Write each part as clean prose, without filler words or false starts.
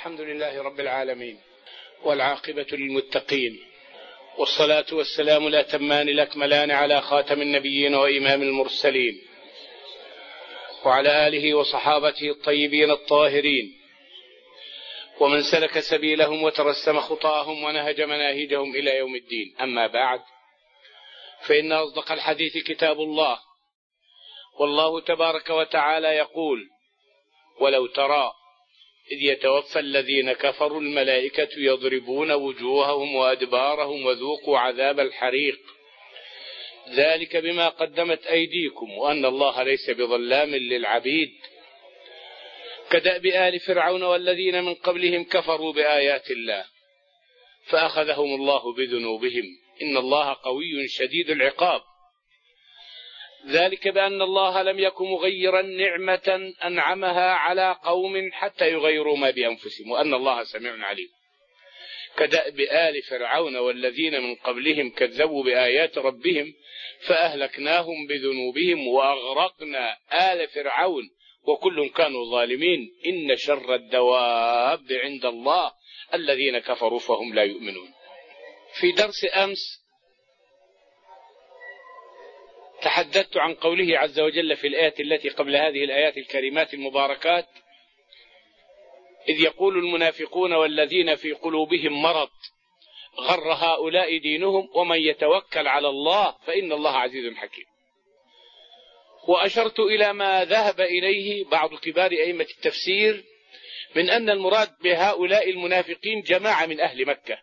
الحمد لله رب العالمين، والعاقبة للمتقين، والصلاة والسلام الأتمان الأكملان على خاتم النبيين وإمام المرسلين، وعلى آله وصحابته الطيبين الطاهرين، ومن سلك سبيلهم وترسم خطاهم ونهج مناهجهم إلى يوم الدين. أما بعد، فإن أصدق الحديث كتاب الله، والله تبارك وتعالى يقول: ولو ترى إذ يتوفى الذين كفروا الملائكة يضربون وجوههم وأدبارهم وذوقوا عذاب الحريق ذلك بما قدمت أيديكم وأن الله ليس بظلام للعبيد. كدأب آل فرعون والذين من قبلهم كفروا بآيات الله فأخذهم الله بذنوبهم إن الله قوي شديد العقاب. ذلك بأن الله لم يكن مغيرا نعمة أنعمها على قوم حتى يغيروا ما بأنفسهم وأن الله سميع عليم. كدأب آل فرعون والذين من قبلهم كذبوا بآيات ربهم فأهلكناهم بذنوبهم وأغرقنا آل فرعون وكل كانوا ظالمين. إن شر الدواب عند الله الذين كفروا فهم لا يؤمنون. في درس أمس تحدثت عن قوله عز وجل في الآية التي قبل هذه الآيات الكريمات المباركات: إذ يقول المنافقون والذين في قلوبهم مرض غر هؤلاء دينهم ومن يتوكل على الله فإن الله عزيز حكيم. وأشرت إلى ما ذهب إليه بعض كبار أئمة التفسير من أن المراد بهؤلاء المنافقين جماعة من أهل مكة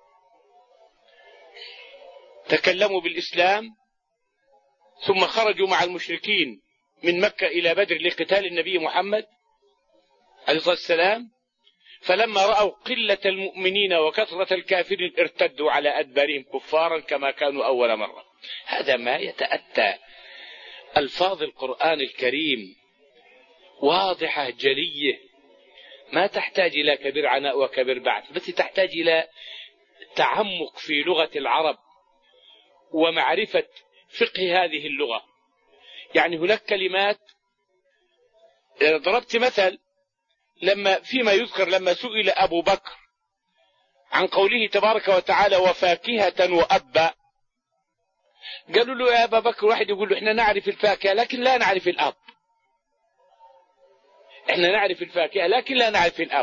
تكلموا بالإسلام ثم خرجوا مع المشركين من مكة إلى بدر لقتال النبي محمد عليه الصلاة والسلام، فلما رأوا قلة المؤمنين وكثرة الكافرين ارتدوا على أدبارهم كفارا كما كانوا أول مرة. هذا ما يتأتى. ألفاظ القرآن الكريم واضحة جلية، ما تحتاج إلى كبير عناء وكبير بعث، بس تحتاج إلى تعمق في لغة العرب ومعرفة فقه هذه اللغة. يعني هناك كلمات، ضربت مثل فيما يذكر لما سئل أبو بكر عن قوله تبارك وتعالى وفاكهة وأبا، قالوا له يا أبا بكر، واحد يقول له إحنا نعرف الفاكهة لكن لا نعرف الأب. إحنا نعرف الفاكهة لكن لا نعرف الأب.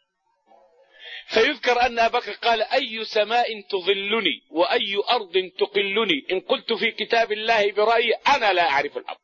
فيذكر أن أبا بكر قال أي سماء تظلني وأي أرض تقلني إن قلت في كتاب الله برأيي أنا لا أعرف الأب.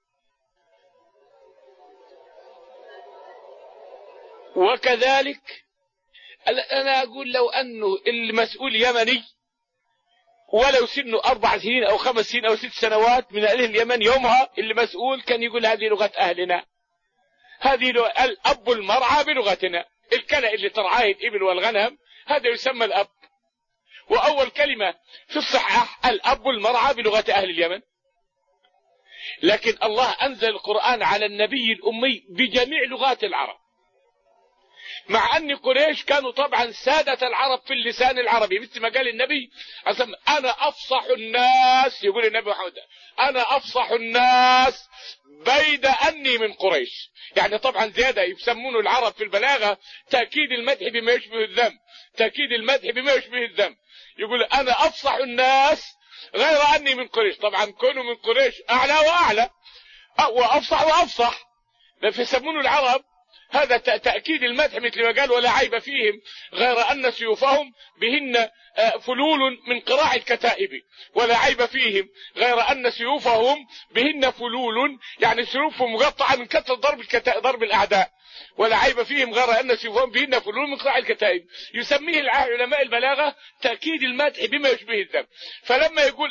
وكذلك أنا أقول لو أنه المسؤول يمني ولو سنه 4 سنين أو 5 سنين أو 6 سنوات من أهل اليمن، يومها اللي مسؤول كان يقول هذه لغة أهلنا، هذه الأب المرعى بلغتنا، الكلى اللي ترعاه الإبل والغنم هذا يسمى الأب. وأول كلمة في الصحاح الأب المرعى بلغة أهل اليمن. لكن الله أنزل القرآن على النبي الأمي بجميع لغات العرب، مع أن قريش كانوا طبعا سادة العرب في اللسان العربي، مثل ما قال النبي أنا أفصح الناس، يقول النبي محمد أنا أفصح الناس بيد أني من قريش. يعني طبعا زيادة يسمون العرب في البلاغة تأكيد المدح بما يشبه الذم، تأكيد المدح بما يشبه الذم. يقول أنا أفصح الناس غير أني من قريش. طبعا كونوا من قريش أعلى وأعلى وأفصح وأفصح، فيسمون العرب هذا تأكيد المدح مثل ما قال ولا عيب فيهم غير أن سيوفهم بهن فلول من قراع الكتائب. ولا عيب فيهم غير أن سيوفهم بهن فلول، يعني سيوفهم مقطعة من كثرة ضرب الأعداء. ولا عيب فيهم غير أن سيوفهم بهن فلول من قراع الكتائب. يسميه علماء البلاغة تأكيد المدح بما يشبه الذم. فلما يقول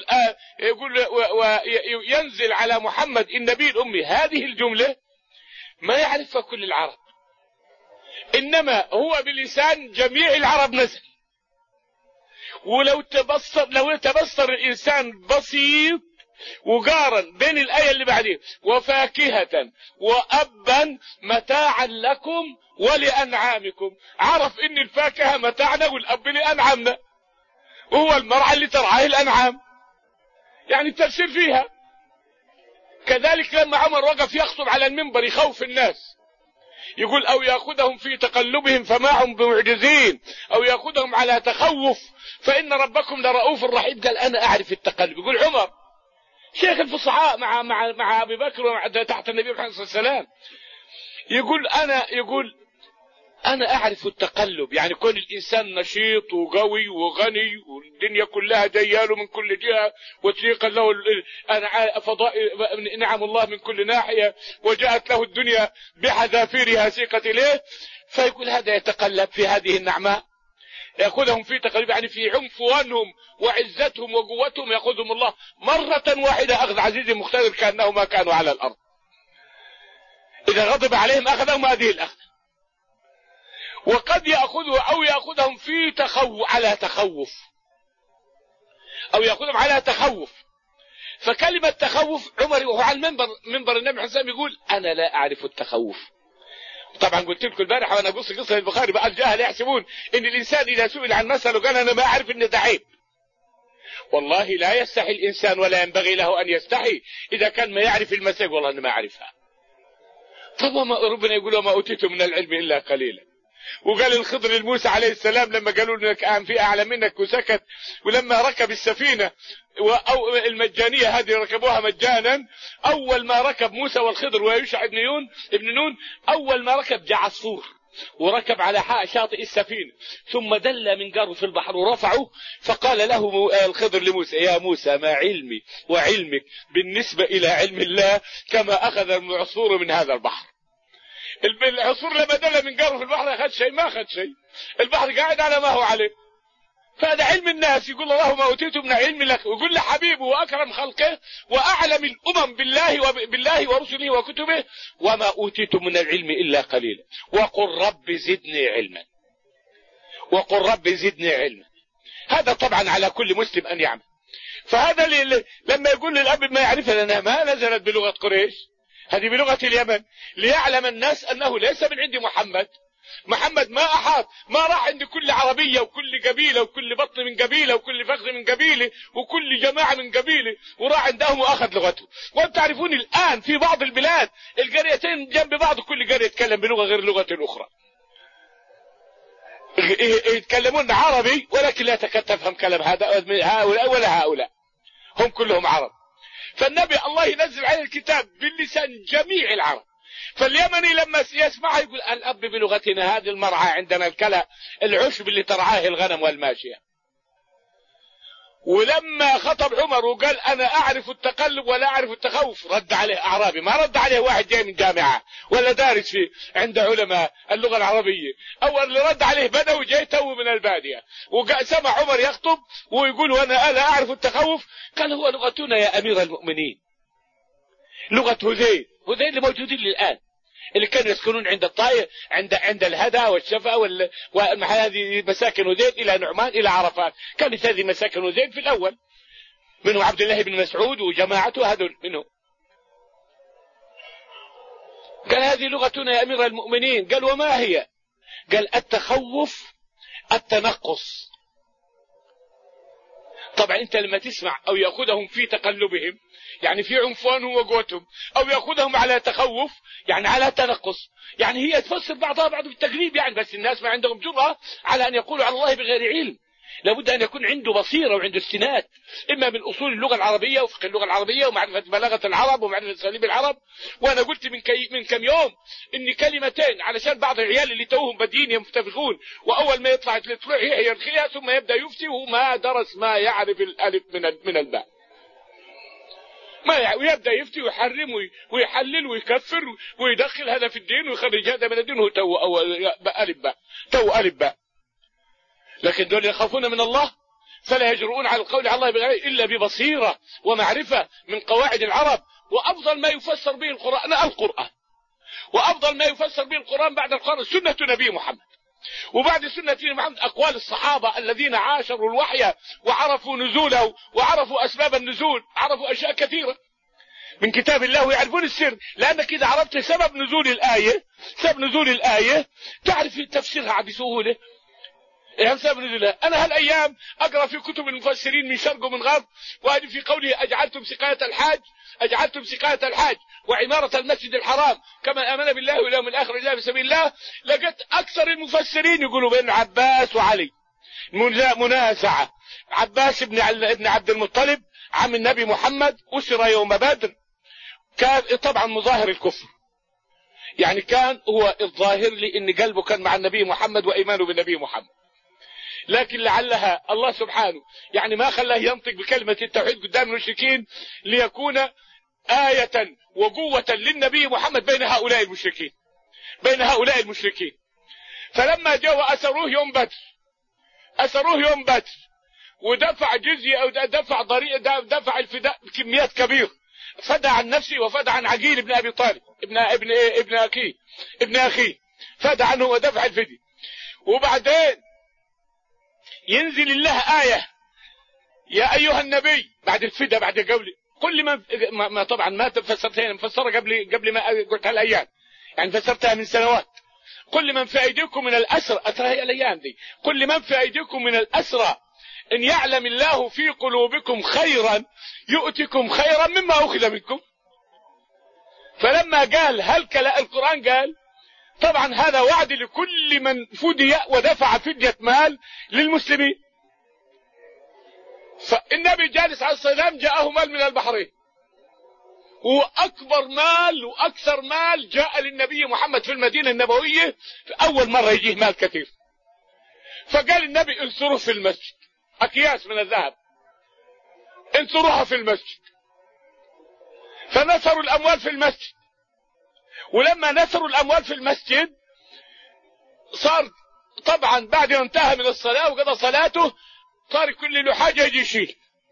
وينزل على محمد النبي الأمي هذه الجملة ما يعرفها كل العرب، إنما هو بلسان جميع العرب نزل. ولو تبصر الإنسان بسيط وقارن بين الآية اللي بعدين وفاكهة وأبا متاعا لكم ولأنعامكم، عرف إن الفاكهة متاعنا والأب لأنعامنا، وهو المرعى اللي ترعاه الأنعام. يعني التفسير فيها. كذلك لما عمر وقف يخطب على المنبر يخوف الناس يقول أو يأخذهم في تقلبهم فما هم بمعجزين أو يأخذهم على تخوف فإن ربكم لرؤوف رحيم. قال أنا أعرف التقلب. يقول عمر شيخ الفصحاء مع أبي بكر تحت النبي محمد صلى الله عليه وسلم، يقول أنا أعرف التقلب، يعني كون الإنسان نشيط وقوي وغني والدنيا كلها جاياله من كل جهة وتليقا له نعم الله من كل ناحية وجاءت له الدنيا بحذافيرها سيقت إليه، فيقول هذا يتقلب في هذه النعماء، يأخذهم في تقلب يعني في عنفوانهم وعزتهم وقوتهم، يأخذهم الله مرة واحدة أخذ عزيز مقتدر كأنه ما كانوا على الأرض. إذا غضب عليهم أخذهم هذه الأخذ. وقد يأخذه أو يأخذهم في على تخوف، أو يأخذهم على تخوف. فكلمة تخوف عمر وهو على منبر النبي حسام يقول أنا لا أعرف التخوف. طبعا قلت لكم البارحة وأنا أقص قصة البخاري بقى الجاهل يحسبون إن الإنسان إذا سئل عن مسألة وقال أنا ما أعرف إن ده عيب. والله لا يستحي الإنسان ولا ينبغي له أن يستحي إذا كان ما يعرف المسألة والله أنا ما أعرفها. طبعا ربنا يقول وما أوتيتم من العلم إلا قليلا. وقال الخضر لموسى عليه السلام لما قالوا لك في أعلى منك وسكت، ولما ركب السفينة أو المجانية هذه ركبوها مجانا، أول ما ركب موسى والخضر ويوشع ابن نون أول ما ركب جاء عصفور وركب على شاطئ السفينة ثم دل من قاره في البحر ورفعه، فقال له الخضر لموسى يا موسى ما علمي وعلمك بالنسبة إلى علم الله كما أخذ العصفور من هذا البحر. العصفور لما دل من قاره في البحر أخذ شيء ما أخذ شيء، البحر قاعد على ما هو عليه. فهذا علم الناس. يقول الله ما أوتيتم من علم لك، ويقول لحبيبه وأكرم خلقه وأعلم الأمم بالله ورسله وكتبه وما أوتيتم من العلم إلا قليلا وقل رب زدني علما، وقل رب زدني علما. هذا طبعا على كل مسلم أن يعمل. فهذا لما يقول للأب ما يعرفها لأنها ما نزلت بلغة قريش، هذه بلغة اليمن، ليعلم الناس أنه ليس من عند محمد ما أحاط، ما راح عند كل عربية وكل قبيلة وكل بطن من قبيلة وكل فخذ من قبيلة وكل جماعة من قبيلة وراح عندهم وأخذ لغته. وأنتم تعرفون الآن في بعض البلاد القريتين جنب بعض كل قرية يتكلم بلغة غير لغة الأخرى، يتكلمون عربي ولكن لا تكاد تفهم كلام هؤلاء ولا هؤلاء، هم كلهم عرب. فالنبي الله ينزل عليه الكتاب باللسان جميع العرب، فاليمني لما يسمعها يقول الأب بلغتنا هذه المرعى عندنا الكلى العشب اللي ترعاه الغنم والماشية. ولما خطب عمر وقال أنا أعرف التقلب ولا أعرف التخوف رد عليه أعرابي، ما رد عليه واحد جاي من جامعة ولا دارس في عند علماء اللغة العربية، أول اللي رد عليه بدوي جاي تو من البادية وسمع عمر يخطب ويقول وأنا لا أعرف التخوف، قال هو لغتنا يا أمير المؤمنين، لغة هذيل اللي موجودين الآن اللي كانوا يسكنون عند الطائف عند الهدى والشفا وهذه مساكن هذيل إلى نعمان إلى عرفات، كانت هذه مساكن هذيل في الأول، منه عبد الله بن مسعود وجماعته هذول منه. قال هذه لغتنا يا أمير المؤمنين. قال وما هي؟ قال التخوف التنقص. طبعا انت لما تسمع او يأخذهم في تقلبهم يعني في عنفوانهم وقوتهم، او يأخذهم على تخوف يعني على تنقص، يعني هي تفسر بعضها بعض بالتقليب يعني، بس الناس ما عندهم جرأة على ان يقولوا على الله بغير علم. لابد ان يكون عنده بصيرة وعنده استناد اما من اصول اللغة العربية وفقه اللغة العربية ومعرفة بلاغة العرب ومعرفة اساليب العرب. وانا قلت من كم يوم ان كلمتين علشان بعض العيال اللي توهم بدين يمتفقون واول ما يطلع هي يرخيها ثم يبدأ يفتي وهو ما درس ما يعرف الالف من الباء، ما ويبدأ يفتي ويحرم ويحلل ويكفر ويدخل هذا في الدين ويخرج هذا من الدين، هو تو ألف باء. لكن دول يخافون من الله فلا يجرؤون على القول على الله بغير إلا ببصيرة ومعرفة من قواعد العرب. وأفضل ما يفسر به القرآن وأفضل ما يفسر به القرآن بعد القرآن سنة نبي محمد، وبعد سنة نبي محمد أقوال الصحابة الذين عاشروا الوحي وعرفوا نزوله وعرفوا أسباب النزول، عرفوا أشياء كثيرة من كتاب الله ويعرفون السر. لأنك إذا عرفت سبب نزول الآية تعرف تفسيرها بسهولة. إيه سبب نزولها؟ أنا هالأيام أقرأ في كتب المفسرين من شرق ومن غرب، وهذه في قوله أجعلتم سقاية الحاج وعمارة المسجد الحرام كما آمن بالله واليوم الآخر إلا بسبيل الله. لقيت أكثر المفسرين يقولوا بين عباس وعلي منازعة. عباس ابن عبد المطلب عم النبي محمد أسر يوم بدر، كان طبعا مظاهر الكفر، يعني كان هو الظاهر لي ان قلبه كان مع النبي محمد وايمانه بالنبي محمد، لكن لعلها الله سبحانه يعني ما خلاه ينطق بكلمة التوحيد قدام المشركين ليكون آية وقوة للنبي محمد بين هؤلاء المشركين. فلما جاء وأسروه يوم بدر ودفع جزية أو دفع الفداء بكميات كبيرة، فدى عن نفسه وفدى عن عقيل ابن أبي طالب ابن أخيه فدى عنه ودفع الفدية. وبعدين ينزل الله آية يا أيها النبي بعد الفداء بعد قول كل ما طبعا ما فسرتها مفسرة قبل ما قلت هالأيام، يعني فسرتها من سنوات. كل من في أيديكم من الأسرى، أترى هي الأيام دي، كل من في أيديكم من الأسرى إن يعلم الله في قلوبكم خيرا يؤتكم خيرا مما أخذ منكم. فلما قال القرآن قال طبعا هذا وعد لكل من فدي ودفع فدية مال للمسلمين. فالنبي جالس عليه السلام جاءه مال من البحرين، وأكبر مال وأكثر مال جاء للنبي محمد في المدينة النبوية، في أول مرة يجيه مال كثير. فقال النبي انصروه في المسجد، أكياس من الذهب انصروها في المسجد. فنثروا الأموال في المسجد، ولما نثروا الأموال في المسجد صار طبعا بعد ما انتهى من الصلاة وقضى صلاته صار كل له حاجة يجي يشيل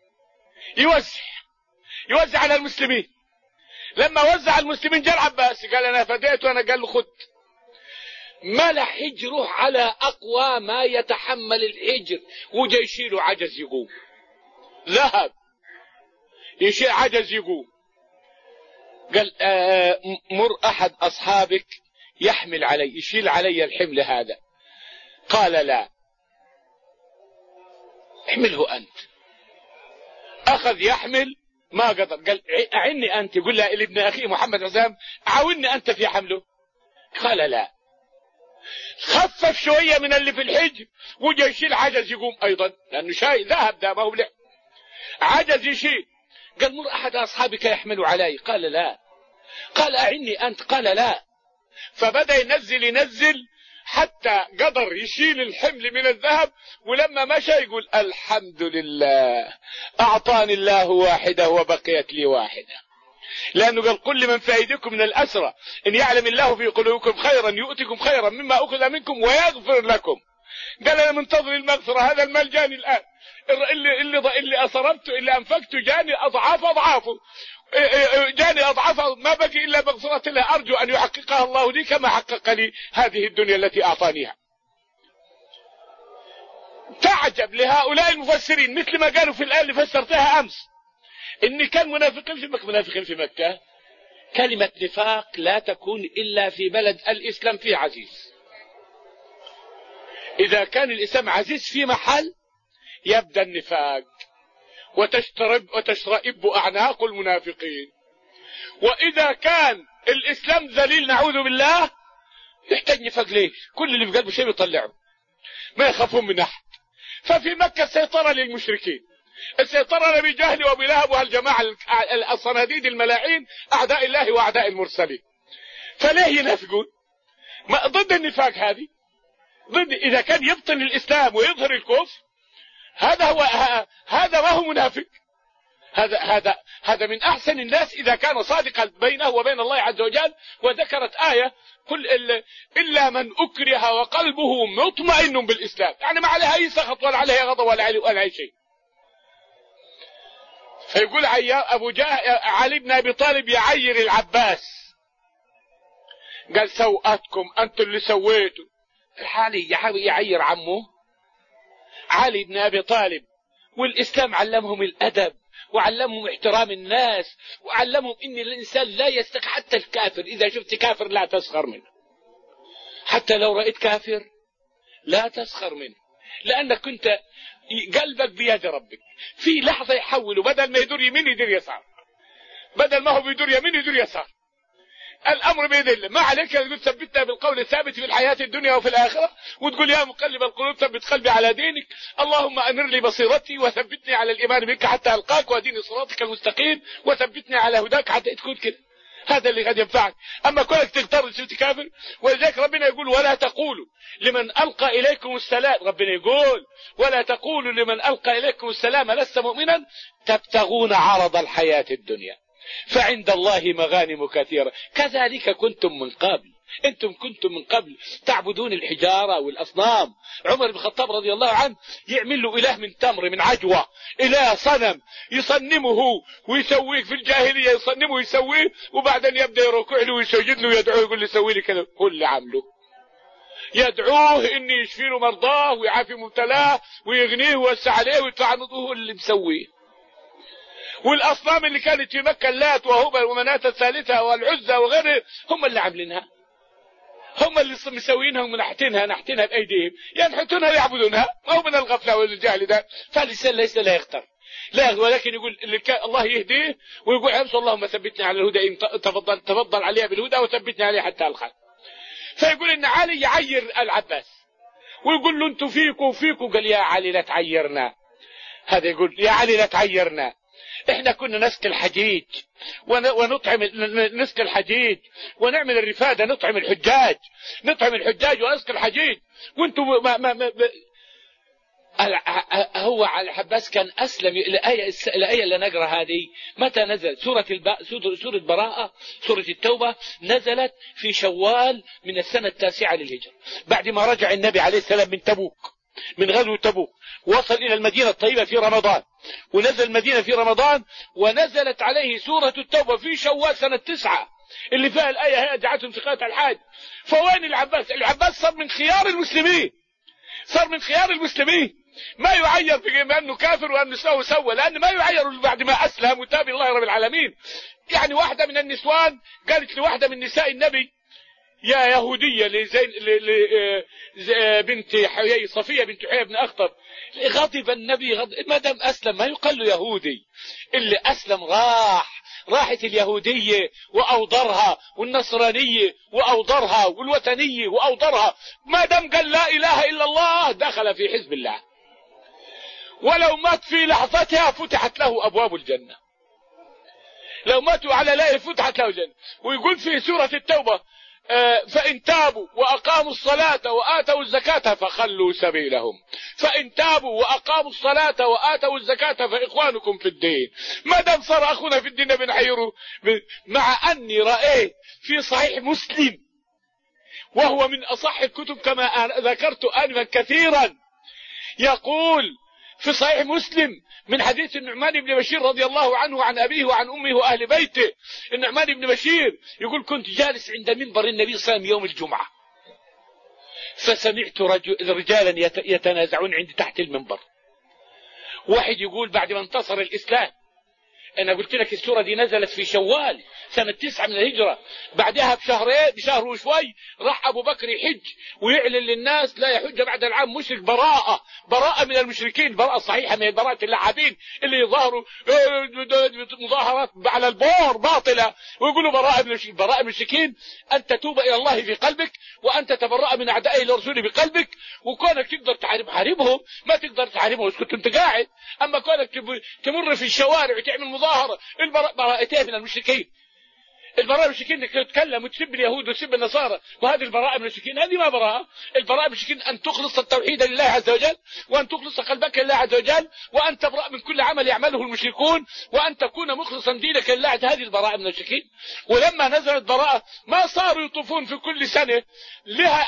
يوزع على المسلمين. لما وزع المسلمين جاء العباس قال أنا فديت، وأنا قال له خد. ملا حجره على أقوى ما يتحمل الحجر، وجا يشيله عجز يقوم، ذهب يشيل عجز يقوم. قال مر أحد أصحابك يحمل علي، يشيل علي الحمل هذا. قال لا، احمله أنت. أخذ يحمل ما قدر، قال أعني أنت، يقول له لابن أخي محمد عزام عاوني أنت في حمله. قال لا، خفف شوية من اللي في الحجر وجا يشيل عجز يقوم أيضا، لأنه شاي ذهب ده ما هو بلع، عجز يشيل. قال مر أحد أصحابك يحمل علي. قال لا. قال أعني أنت. قال لا. فبدأ ينزل حتى قدر يشيل الحمل من الذهب، ولما مشى يقول الحمد لله أعطاني الله واحدة وبقيت لي واحدة. لأنه قال كل من في أيديكم من الأسرى إن يعلم الله في قلوبكم خيرا يؤتكم خيرا مما أخذ منكم ويغفر لكم. قال أنا منتظر المغفرة، هذا المال جاني الآن، اللي أصرفته اللي أنفقته جاني أضعافه، جاني أضعاف، ما بقي إلا مغفرة الله، أرجو أن يحققها الله لي كما حقق لي هذه الدنيا التي أعطانيها. تعجب لهؤلاء المفسرين مثل ما قالوا في الآية اللي فسرتها أمس إن كان منافقين في مكة. كلمة نفاق لا تكون إلا في بلد الإسلام فيه عزيز. إذا كان الإسلام عزيز في محل يبدأ النفاق وتشرئب أعناق المنافقين. وإذا كان الإسلام ذليل نعوذ بالله يحتاج نفاق. ليش؟ كل اللي في قلبه شيء يطلعه، ما يخافون من أحد. ففي مكة سيطرة للمشركين، السيطرة لأبي جهل وأبي لهب وهالجماعة الصناديد الملاعين أعداء الله وأعداء المرسلين. فليه ينافقون؟ ضد النفاق هذه، ضد إذا كان يبطن الإسلام ويظهر الكفر، هذا ما هو منافق. هذا من أحسن الناس إذا كان صادقا بينه وبين الله عز وجل. وذكرت آية قل إلا من أكره وقلبه مطمئن بالإسلام، يعني ما عليها أي سخط ولا عليها غضب ولا أي شيء. فيقول علي بن أبي طالب يعير العباس، قال سوءاتكم أنتم اللي سويتوا. الحالي يعير عمه علي بن أبي طالب، والإسلام علمهم الأدب وعلمهم احترام الناس وعلمهم إن الإنسان لا يستحق، حتى الكافر إذا شفت كافر لا تسخر منه، حتى لو رأيت كافر لا تسخر منه، لأنك كنت قلبك بيد ربك، في لحظة يحول، بدل ما يدور يمين يدور يسار، بدل ما هو بيدور يمين يدور يسار، الأمر بيد الله. ما عليك تقول ثبتنا بالقول الثابت في الحياة الدنيا وفي الآخرة، وتقول يا مقلب القلوب ثبت قلبي على دينك، اللهم أنر لي بصيرتي وثبتني على الإيمان بك حتى ألقاك، وأديني صراطك المستقيم وثبتني على هداك حتى تكون كده. هذا اللي قد ينفعك. أما كونك تغتر صرت كافر. ولذلك ربنا يقول ولا تقولوا لمن ألقى إليكم السلام، ربنا يقول ولا تقولوا لمن ألقى إليكم السلام لست مؤمنا تبتغون عرض الحياة الدنيا فعند الله مغانم كثيرة كذلك كنتم من قبل. انتم كنتم من قبل تعبدون الحجارة والأصنام. عمر بن الخطاب رضي الله عنه يعمل له إله من تمر من عجوة، إله صنم يصنمه ويسويه في الجاهلية، يصنمه ويسويه، وبعدين يبدأ يركع له ويسجد له ويدعوه يقول له سوي لي كذا. هو اللي عمله، يدعوه إني يشفي له مرضاه ويعافي مبتلاه ويغنيه ويوسع عليه ويدفع عنه، هو اللي مسويه. والأصنام اللي كانت في مكة اللات وهبل ومناة الثالثة والعزة وغيره هم اللي عاملينها، هم اللي مسوينها ونحتينها بأيديهم، ينحتونها ويعبدونها. ما هو من الغفلة والجهل ده. فالإنسان ليس لا يختار لا، ولكن يقول الله يهديه ويقول امس اللهم ثبتني على الهدى، تفضل عليها بالهدى وثبتني عليه حتى الخير. فيقول ان علي يعير العباس ويقول له انتوا فيكوا، قال يا علي لا تعيرنا. هذا يقول يا علي لا تعيرنا، احنا كنا نسقي الحجيج ونطعم نسقي الحجيج ونعمل الرفادة، نطعم الحجاج ونسقي الحجيج، وانتم هو على العباس كان أسلم. الآية اللي نقرأ هذه متى نزل؟ سورة براءة، سورة التوبة نزلت في شوال من السنة 9 للهجرة، بعد ما رجع النبي عليه السلام من تبوك، من غزو تبوك، وصل إلى المدينة الطيبة في رمضان، ونزل المدينة في رمضان، ونزلت عليه سورة التوبة في شوال سنة 9 اللي فيها الآية هي دعتهم سقاية الحاج. فوين العباس؟ العباس صار من خيار المسلمين، ما يعير بأنه كافر وأنه سوى، لأنه ما يعير بعد ما أسلم وتاب الله رب العالمين. يعني واحدة من النسوان قالت لواحدة من نساء النبي يا يهودية بنت حيي، صفية بنت حيي بن أخطب، غضب النبي ما دام أسلم ما يقال له يهودي، اللي أسلم راحت اليهودية وأوضرها والنصرانية وأوضرها والوثنية وأوضرها، ما دام قال لا إله إلا الله دخل في حزب الله، ولو مات في لحظتها فتحت له أبواب الجنة، لو ماتوا على لا فتحت له الجنة. ويقول في سورة التوبة فإن تابوا وأقاموا الصلاة وآتوا الزكاة فخلوا سبيلهم، فإن تابوا وأقاموا الصلاة وآتوا الزكاة فإخوانكم في الدين. ما دام صار أخونا في الدين بنحيره. مع أني رأيت في صحيح مسلم وهو من أصح الكتب كما ذكرت آنفا كثيرا، يقول في صحيح مسلم من حديث النعمان بن بشير رضي الله عنه وعن أبيه وعن أمه وأهل بيته. النعمان بن بشير يقول كنت جالس عند منبر النبي صلى الله عليه وسلم يوم الجمعة، فسمعت رجالا يتنازعون عندي تحت المنبر. واحد يقول بعد ما انتصر الإسلام، أنا قلت لك السورة دي نزلت في شوال سنة 9 من الهجرة، بعدها بشهر وشوي راح أبو بكر يحج ويعلن للناس لا يحج بعد العام مشرك، براءة من المشركين، براءة صحيحة من براءة اللاعبين اللي يظهروا مظاهرات على البور باطلة ويقولوا براءة من المشركين. براءة من المشركين أن تتوب إلى الله في قلبك، وأن تتبرأ من أعدائه لرسوله بقلبك، وكونك تقدر حاربهم ما تقدر تحاربهم كنت انت قاعد. أما كونك تمر في الشوارع وتعمل مظاهرة، براءتين من المشركين. البراءة من المشركين انك تتكلم وتسب اليهود وتسب النصارى، وهذه البراءة من المشركين، هذه ما براءة. البراءة من المشركين أن تخلص التوحيد لله عز وجل، وأن تخلص قلبك لله عز وجل، وأن تبرأ من كل عمل يعمله المشركون، وأن تكون مخلصا دينك لله. هذه البراءة من المشركين. ولما نزلت براءة ما صاروا يطوفون في كل سنة لها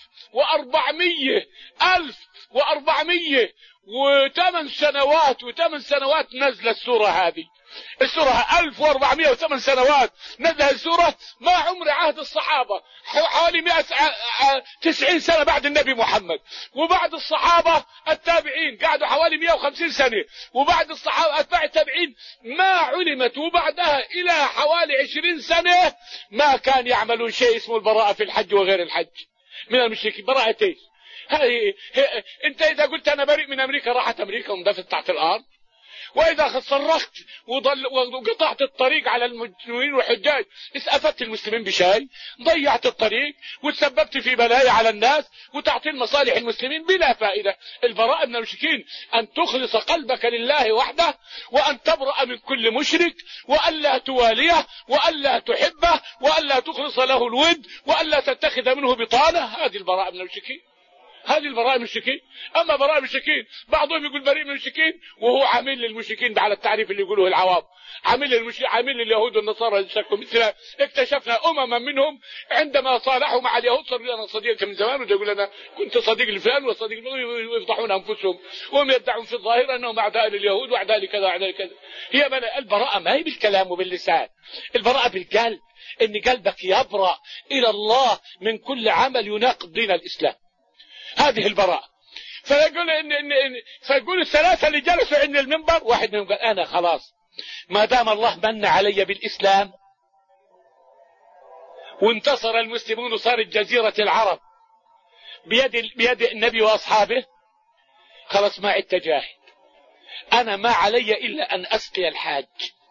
1408 سنوات نزل السورة هذه. السورة 1408 سنوات نزلها السورة، ما عمر عهد الصحابة حوالي 190 سنة بعد النبي محمد، وبعد الصحابة التابعين قعدوا حوالي 150 سنة، وبعد الصحابة أتباع التابعين ما علمت، وبعدها إلى حوالي 20 سنة ما كان يعملون شيء اسمه البراءة في الحج وغير الحج من المشركين. براءة ايش؟ انت اذا قلت انا بريء من امريكا راحت امريكا وندفت تحت الارض، واذا صرخت وقطعت الطريق على المسلمين والحجاج افدت المسلمين بشيء؟ ضيعت الطريق وتسببت في بلايا على الناس وتعطيل مصالح المسلمين بلا فائدة. البراءة من المشركين ان تخلص قلبك لله وحده، وان تبرأ من كل مشرك، والا تواليه، والا تحبه، والا تخلص له الود، والا تتخذ منه بطانة. هذه البراءة من المشركين، هذه البراءة من المشركين. اما براءة من المشركين بعضهم يقول بريء من المشركين وهو عامل للمشركين على التعريف اللي يقولوه العوام، عامل لليهود والنصارى شكوا مثل. اكتشفنا امما منهم عندما صالحوا مع اليهود صار لنا صديق من زمان، وده يقول انا كنت صديق لفلان وصديق، ويفضحون انفسهم وهم يدعون في الظاهر انهم اعداء لليهود واعداء لكذا واعداء لكذا. هي البراءة ما هي بالكلام وباللسان، البراءة بالقلب، ان قلبك يبرأ الى الله من كل عمل يناقض دين الاسلام. هذه البراءة. فيقول الثلاثة اللي جلسوا عند المنبر، واحد منهم قال انا خلاص ما دام الله من علي بالاسلام وانتصر المسلمون وصارت جزيرة العرب بيد النبي واصحابه، خلاص ما عدت جاهد، انا ما علي الا ان اسقي الحاج.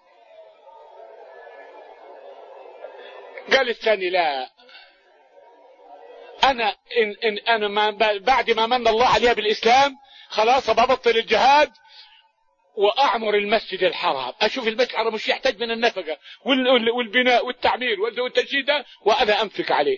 قال الثاني لا، انا بعد ما من الله عليها بالاسلام خلاص ببطل الجهاد واعمر المسجد الحرام. اشوف المسجد الحرام مش يحتاج من النفقه والبناء والتعمير والتجديد، وانا انفق عليه.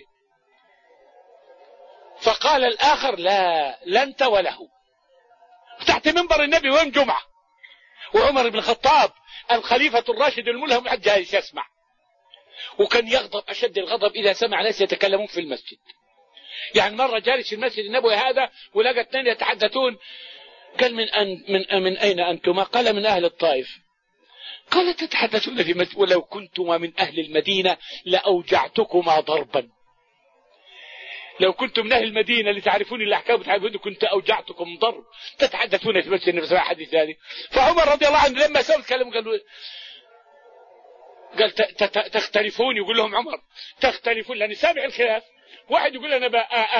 فقال الاخر لا انت وله. تحت منبر النبي وين جمعه، وعمر بن الخطاب الخليفه الراشد الملهم حد جالس يسمع، وكان يغضب اشد الغضب اذا سمع ناس يتكلمون في المسجد. يعني مرة جالس في المسجد النبوي هذا ولقى اثنين يتحدثون، قال من أين أنتما؟ قال من أهل الطائف. قال تتحدثون في مسجد ولو كنتما من أهل المدينة لأوجعتكما ضربا. لو كنتم من أهل المدينة لتعرفون الأحكام كنت أوجعتكم ضرب، تتحدثون في مسجد النبي حديث ثاني. فعمر رضي الله عنه لما سأل كلام قال تختلفون، يقول لهم عمر تختلفون لأني سامع الخلاف. واحد يقول انا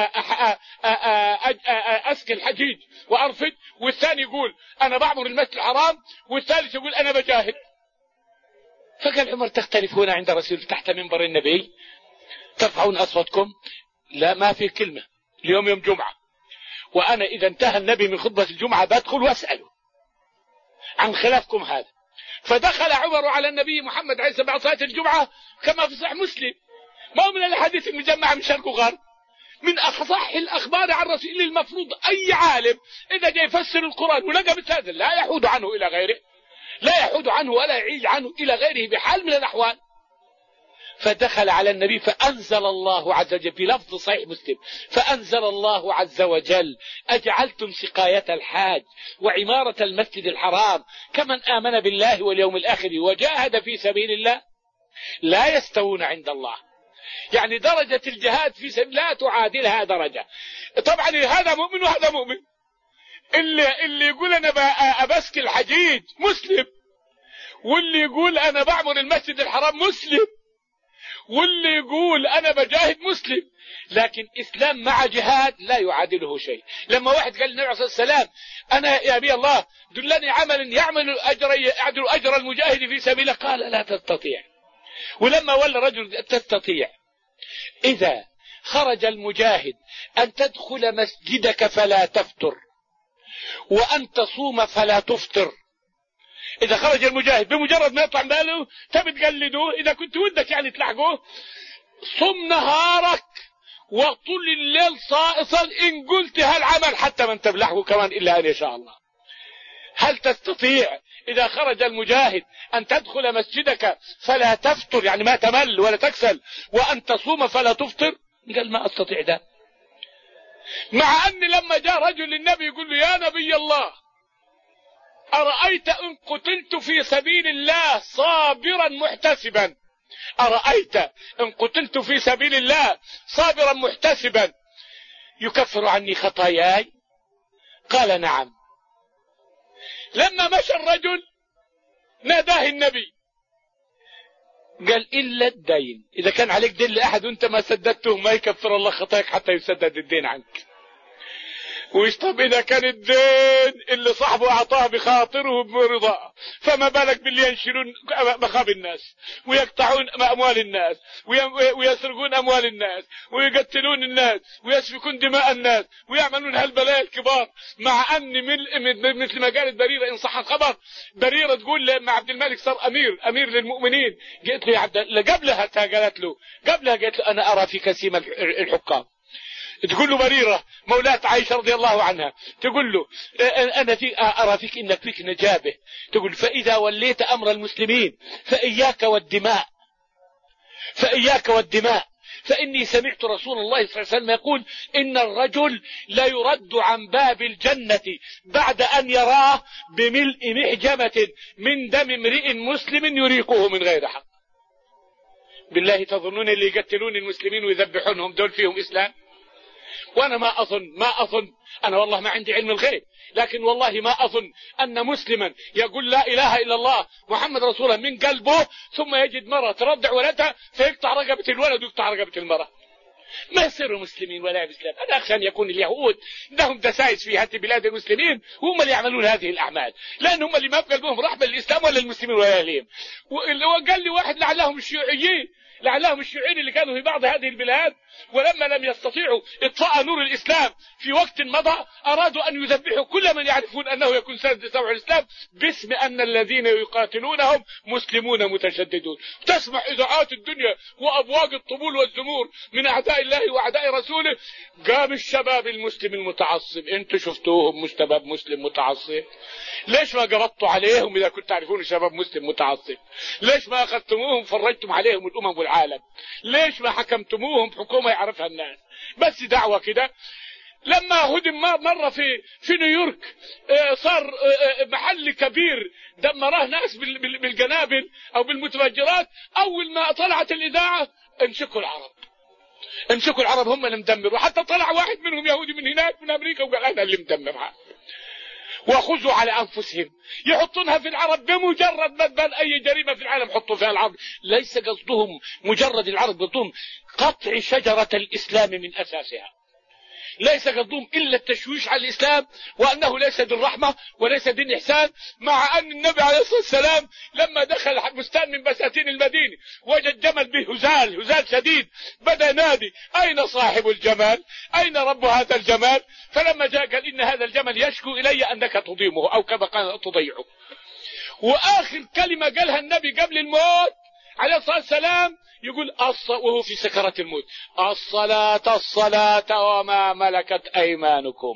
اسقي الحجيج وارفد، والثاني يقول انا بعمر المسجد الحرام، والثالث يقول انا بجاهد. فقال عمر تختلفون عند رسول تحت منبر النبي ترفعون اصواتكم؟ لا ما في كلمة، اليوم يوم جمعة، وانا اذا انتهى النبي من خطبة الجمعة بدخل واسأله عن خلافكم هذا. فدخل عمر على النبي محمد عليه الصلاة والسلام بعد صلاة الجمعة كما في صحيح مسلم، ما هو من الحديث المجمع من شرق وغرب، من أصح الأخبار عن رسول الله. المفروض أي عالم إذا جاء يفسر القرآن ولقى مثل هذا لا يحود عنه إلى غيره، لا يحود عنه ولا يعيد عنه إلى غيره بحال من الأحوال. فدخل على النبي فأنزل الله عز وجل في لفظ صحيح مسلم، فأنزل الله عز وجل أجعلتم سقاية الحاج وعمارة المسجد الحرام كمن آمن بالله واليوم الآخر وجاهد في سبيل الله لا يستوون عند الله. يعني درجة الجهاد في سبيل لا تعادلها درجة. طبعا هذا مؤمن وهذا مؤمن. اللي يقول انا ابسك الحجيج مسلم، واللي يقول انا بعمر المسجد الحرام مسلم، واللي يقول انا بجاهد مسلم. لكن اسلام مع جهاد لا يعادله شيء. لما واحد قال للنبي عليه الصلاة والسلام انا يا ابي الله دلني عمل يعمل اجر المجاهد في سبيله، قال لا تستطيع. ولما ولى رجل تستطيع. إذا خرج المجاهد أن تدخل مسجدك فلا تفطر، وأن تصوم فلا تفطر. إذا خرج المجاهد بمجرد ما يطلع باله تبي تقلدوه، إذا كنت ودك يعني تلحقوه، صم نهارك وطول الليل صائصا إن قلت هالعمل حتى من تبلحه كمان إلا أن يشاء الله. هل تستطيع إذا خرج المجاهد أن تدخل مسجدك فلا تفطر، يعني ما تمل ولا تكسل، وأن تصوم فلا تفطر؟ قال ما أستطيع ده. مع أن لما جاء رجل للنبي يقول له يا نبي الله أرأيت إن قتلت في سبيل الله صابرا محتسبا، أرأيت إن قتلت في سبيل الله صابرا محتسبا يكفر عني خطاياي؟ قال نعم. لما مشى الرجل ناداه النبي قال إلا الدين، إذا كان عليك دين لأحد وانت ما سددته ما يكفر الله خطاياك حتى يسدد الدين عنك. طب إذا كان الدين اللي صاحبه أعطاه بخاطره برضاه، فما بالك باللي ينشرون مخاب الناس ويقطعون أموال الناس ويسرقون أموال الناس ويقتلون الناس ويسفكون دماء الناس ويعملون هالبلايا الكبار، مع أن مثل ما قالت بريرة إن صح الخبر، بريرة تقول لما عبد الملك صار أمير للمؤمنين، قالت له يا عبد الله، قبلها قالت له أنا أرى فيك سيما الحكام. تقول له بريرة مولاة عائشة رضي الله عنها، تقول له أنا أرى فيك إنك فيك نجابة، تقول فإذا وليت أمر المسلمين فإياك والدماء، فإني سمعت رسول الله صلى الله عليه وسلم يقول إن الرجل لا يرد عن باب الجنة بعد أن يراه بملء محجمة من دم امرئ مسلم يريقه من غير حق. بالله تظنون اللي يقتلون المسلمين ويذبحونهم دول فيهم إسلام؟ وأنا ما أظن أنا والله ما عندي علم الغيب، لكن والله ما أظن أن مسلما يقول لا إله إلا الله محمد رسول الله من قلبه ثم يجد مرة ترضع ولدها فيقطع رقبة الولد ويقطع رقبة المرأة. ما يصيروا مسلمين ولا مسلم. أنا أخشى أن يكون اليهود لهم دسائس في هذه بلاد المسلمين وهم اللي يعملون هذه الأعمال، لأن هم اللي ما في قلبهم رحمة للإسلام ولا المسلمين ولا أهلهم. وقال لي واحد لعلهم الشيوعيين اللي كانوا في بعض هذه البلاد، ولما لم يستطيعوا إطفاء نور الإسلام في وقت مضى أرادوا أن يذبحوا كل من يعرفون أنه يكون سند لسوع الإسلام باسم أن الذين يقاتلونهم مسلمون متشددون. تسمع إذاعات الدنيا وأبواق الطبول والزمور من أعداء الله وأعداء رسوله، قام الشباب المسلم المتعصب. أنتوا شفتوهم شباب مسلم متعصب؟ ليش ما قبضتوا عليهم إذا كنتوا تعرفون شباب مسلم متعصب؟ ليش ما أخذتموهم فرجتم عليهم الأمم والعالم؟ ليش ما حكمتموهم حكومة يعرفها الناس؟ بس دعوة كده. لما هدم مرة في نيويورك صار محل كبير دمره ناس بالقنابل أو بالمتفجرات، أول ما طلعت الإذاعة امسكوا العرب هم اللي مدمروا، حتى طلع واحد منهم يهودي من هناك من أمريكا وقال أنا اللي مدمرها. وخذوا على أنفسهم يحطونها في العرب بمجرد ما تبان أي جريمة في العالم حطوا فيها العرب. ليس قصدهم مجرد العرب، قصدهم قطع شجرة الإسلام من أساسها. ليس قصدهم إلا التشويش على الإسلام وأنه ليس دين رحمة وليس دين إحسان، مع أن النبي عليه الصلاة والسلام لما دخل بستان من بساتين المدينة وجد جمل به هزال شديد، بدأ نادي أين صاحب الجمال؟ أين رب هذا الجمال؟ فلما جاء قال إن هذا الجمل يشكو إلي أنك تضيمه أو كما قال تضيعه. وآخر كلمة قالها النبي قبل الموت عليه الصلاة والسلام يقول وهو في سكرات الموت: الصلاة وما ملكت أيمانكم.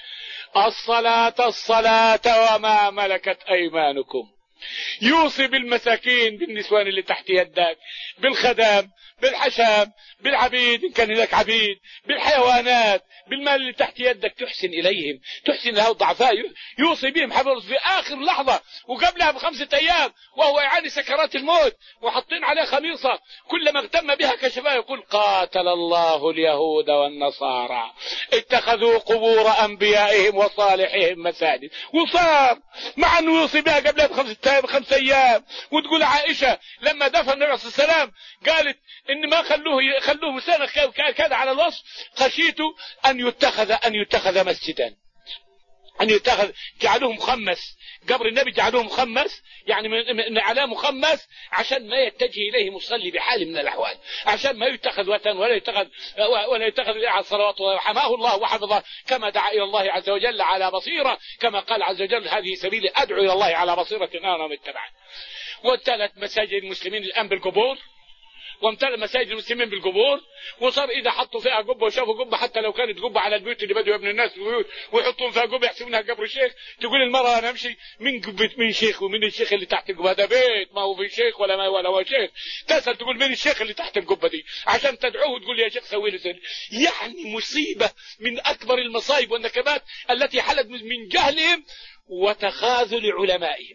الصلاة وما ملكت أيمانكم. يوصي بالمساكين، بالنسوان اللي تحت يدك، بالخدم، بالحشام، بالعبيد إن كان لك عبيد، بالحيوانات، بالمال اللي تحت يدك، تحسن إليهم، تحسن له الضعفاء، يوصي بهم حفظ في آخر لحظة وقبلها ب5 أيام وهو يعاني سكرات الموت وحطين عليه خميصة كلما اغتم بها كشفها يقول: قاتل الله اليهود والنصارى اتخذوا قبور أنبيائهم وصالحهم مساجد. وصار مع أنه يوصي بها قبلها ب5 أيام. وتقول عائشة لما دفن النبي صلى الله عليه وسلم قالت إن ما خلوه سنة كذا على الوصف، خشيت أن يتخذ مسجدا، أن يتخذ، جعلوه مخمس، قبر النبي جعلوه مخمس، يعني من علامه مخمس عشان ما يتجه إليه مصلي بحال من الأحوال، عشان ما يتخذ وثن ولا يتخذ على الصلوات. وحماه الله وحفظه كما دعا إلى الله عز وجل على بصيرة، كما قال عز وجل: هذه سبيلي أدعو إلى الله على بصيرة أنا ومن اتبعني. وامتلت مساجد المسلمين الآن بالقبور، وامتلأ مساجد المسلمين بالقبور، وصار إذا حطوا فيها قبة وشافوا قبة، حتى لو كانت قبة على البيوت اللي بدوا ابن الناس ويحطون فيها قبة يحسبونها قبر الشيخ، تقول المرأة أنا أمشي من قبة من شيخ، ومن الشيخ اللي تحت القبة، هذا بيت ما هو في شيخ ولا هو شيخ. تسأل تقول من الشيخ اللي تحت القبة دي عشان تدعوه وتقول يا شيخ سوي لي سن. يعني مصيبة من أكبر المصايب والنكبات التي حلت من جهلهم وتخاذل علمائهم،